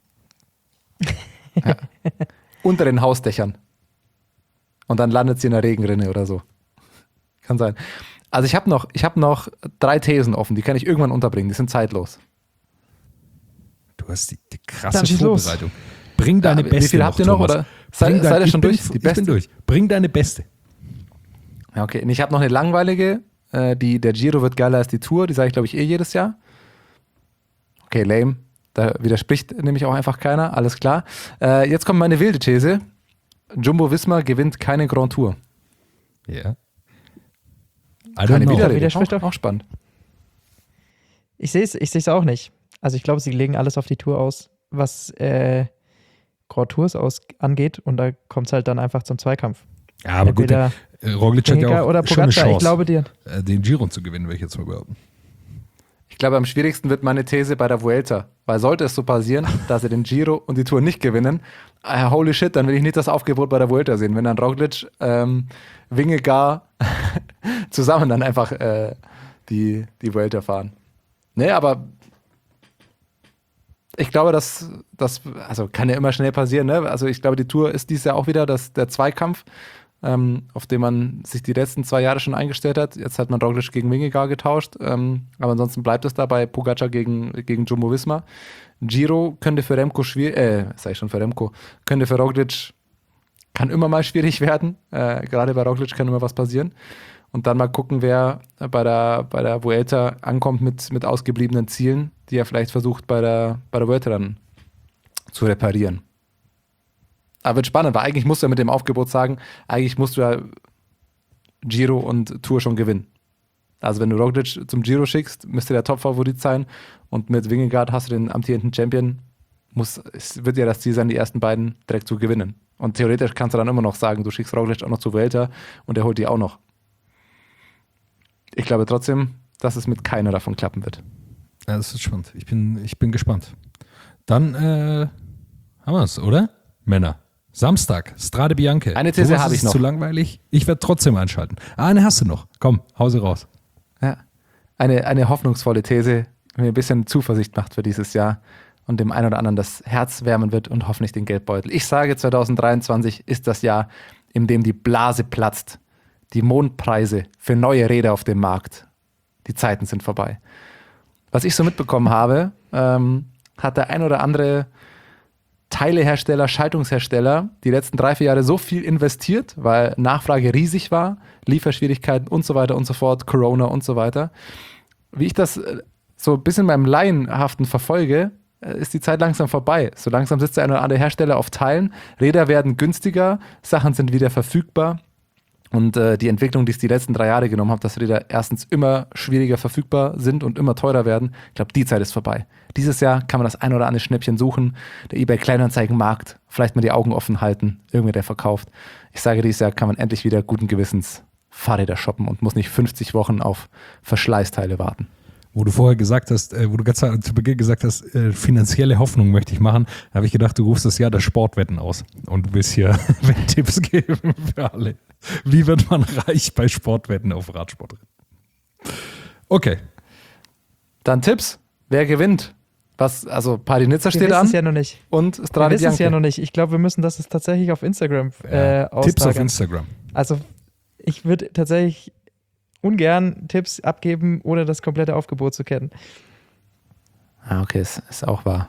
S4: Ja. Unter den Hausdächern. Und dann landet sie in der Regenrinne oder so. Kann sein. Also ich habe noch, ich hab noch drei Thesen offen, die kann ich irgendwann unterbringen, die sind zeitlos.
S2: Du hast die, die krasse
S3: Dann schieß los.
S2: Vorbereitung. Bring deine
S4: Ja,
S2: beste.
S4: wie viel habt ihr noch?
S2: Thomas.
S4: Oder? Seid,
S2: Bring dein-
S4: seid ihr
S2: ich
S4: schon
S2: bin-
S4: durch? Die
S2: Ich bin durch. Bring deine beste.
S4: Ja, okay. Und ich habe noch eine langweilige, äh, die, der Giro wird geiler als die Tour, die sage ich glaube ich eh jedes Jahr. Okay, lame. Da widerspricht nämlich auch einfach keiner, alles klar. Äh, jetzt kommt meine wilde These. Jumbo-Visma gewinnt keine Grand Tour.
S2: Ja. I don't
S4: Keine
S2: know.
S4: Widerrede.
S3: Widerspricht
S4: Auch,
S3: doch.
S4: auch spannend.
S3: Ich sehe es ich seh's auch nicht. Also ich glaube, sie legen alles auf die Tour aus, was äh, Grand Tours aus angeht und da kommt es halt dann einfach zum Zweikampf.
S2: Ja, aber gut,
S3: Entweder
S2: der, äh, Roglic hat ja
S3: Vingegaard
S2: auch
S3: oder
S2: schon eine
S3: Pogacar,
S2: Chance,
S3: ich glaube dir.
S2: äh, den Giro zu gewinnen, würde ich jetzt mal behaupten.
S4: Ich glaube, am schwierigsten wird meine These bei der Vuelta. Weil sollte es so passieren, dass sie den Giro und die Tour nicht gewinnen, äh, holy shit, dann will ich nicht das Aufgebot bei der Vuelta sehen. Wenn dann Roglic, ähm, Vingegaard zusammen dann einfach äh, die, die Vuelta fahren. Nee, aber ich glaube, dass das, also kann ja immer schnell passieren, ne? Also ich glaube, die Tour ist dieses Jahr auch wieder das, der Zweikampf, ähm, auf den man sich die letzten zwei Jahre schon eingestellt hat. Jetzt hat man Roglic gegen Vingegaard getauscht, ähm, aber ansonsten bleibt es da bei Pogacar gegen, gegen Jumbo-Visma. Giro könnte für Remco schwierig, äh, sag ich schon für Remco, könnte für Roglic, kann immer mal schwierig werden. Äh, gerade bei Roglic kann immer was passieren. Und dann mal gucken, wer bei der, bei der Vuelta ankommt mit, mit ausgebliebenen Zielen, die er vielleicht versucht bei der, bei der Vuelta dann zu reparieren. Aber wird spannend, weil eigentlich musst du ja mit dem Aufgebot sagen, eigentlich musst du ja Giro und Tour schon gewinnen. Also wenn du Roglic zum Giro schickst, müsste der Top-Favorit sein und mit Vingegaard hast du den amtierenden Champion, muss, es wird ja das Ziel sein, die ersten beiden direkt zu gewinnen. Und theoretisch kannst du dann immer noch sagen, du schickst Roglic auch noch zur Vuelta und er holt die auch noch. Ich glaube trotzdem, dass es mit keiner davon klappen wird.
S2: Ja, das ist spannend. Ich bin, ich bin gespannt. Dann äh, haben wir es, oder? Männer. Samstag, Strade Bianche.
S4: Eine These
S2: Sowas
S4: habe ich
S2: ist
S4: noch.
S2: zu langweilig. Ich werde trotzdem einschalten. Ah, eine hast du noch. Komm, Hause raus.
S4: Ja. Eine, eine hoffnungsvolle These, die mir ein bisschen Zuversicht macht für dieses Jahr und dem einen oder anderen das Herz wärmen wird und hoffentlich den Geldbeutel. Ich sage, zwanzig dreiundzwanzig ist das Jahr, in dem die Blase platzt. Die Mondpreise für neue Räder auf dem Markt. Die Zeiten sind vorbei. Was ich so mitbekommen habe, ähm, hat der ein oder andere Teilehersteller, Schaltungshersteller die letzten drei, vier Jahre so viel investiert, weil Nachfrage riesig war, Lieferschwierigkeiten und so weiter und so fort, Corona und so weiter. Wie ich das so ein bisschen beim Laienhaften verfolge, ist die Zeit langsam vorbei. So langsam sitzt der ein oder andere Hersteller auf Teilen, Räder werden günstiger, Sachen sind wieder verfügbar. Und äh, die Entwicklung, die es die letzten drei Jahre genommen hat, dass Räder erstens immer schwieriger verfügbar sind und immer teurer werden, ich glaube, die Zeit ist vorbei. Dieses Jahr kann man das ein oder andere Schnäppchen suchen, der eBay-Kleinanzeigenmarkt, vielleicht mal die Augen offen halten, irgendwer, der verkauft. Ich sage, dieses Jahr kann man endlich wieder guten Gewissens Fahrräder shoppen und muss nicht fünfzig Wochen auf Verschleißteile warten.
S2: wo du vorher gesagt hast, äh, wo du ganz zu Beginn gesagt hast, äh, finanzielle Hoffnung möchte ich machen, habe ich gedacht, du rufst das Jahr der Sportwetten aus und du willst hier Wetttipps geben für alle. Wie wird man reich bei Sportwetten auf Radsportrennen? Okay.
S4: Dann Tipps. Wer gewinnt? Was, also Padinizza
S3: Wir
S4: steht
S3: wissen
S4: an
S3: es ja noch nicht.
S4: und
S3: Wir
S4: Strade
S3: wissen es ja
S4: Bianche.
S3: noch nicht. Ich glaube, wir müssen das jetzt tatsächlich auf Instagram äh,
S2: Ja. Tipps auf
S3: auslagern.
S2: Instagram.
S3: Also ich würde tatsächlich ungern Tipps abgeben, ohne das komplette Aufgebot zu kennen.
S4: Ah, okay, ist, ist auch wahr.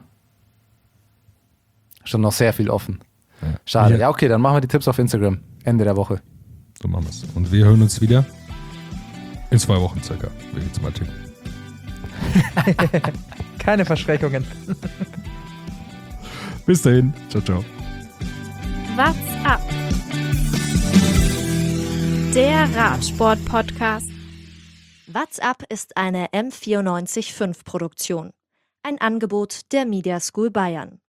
S4: Schon noch sehr viel offen.
S2: Ja.
S4: Schade.
S2: Wir-
S4: Ja, okay, dann machen wir die Tipps auf Instagram. Ende der Woche.
S2: So machen wir es. Und wir hören uns wieder in zwei Wochen circa. Wir jetzt mal tippen.
S3: Keine Versprechungen.
S2: Bis dahin. Ciao, ciao.
S1: What's up? Der Radsport-Podcast.
S5: What's up ist eine M vierundneunzig Komma fünf Produktion. Ein Angebot der Media School Bayern.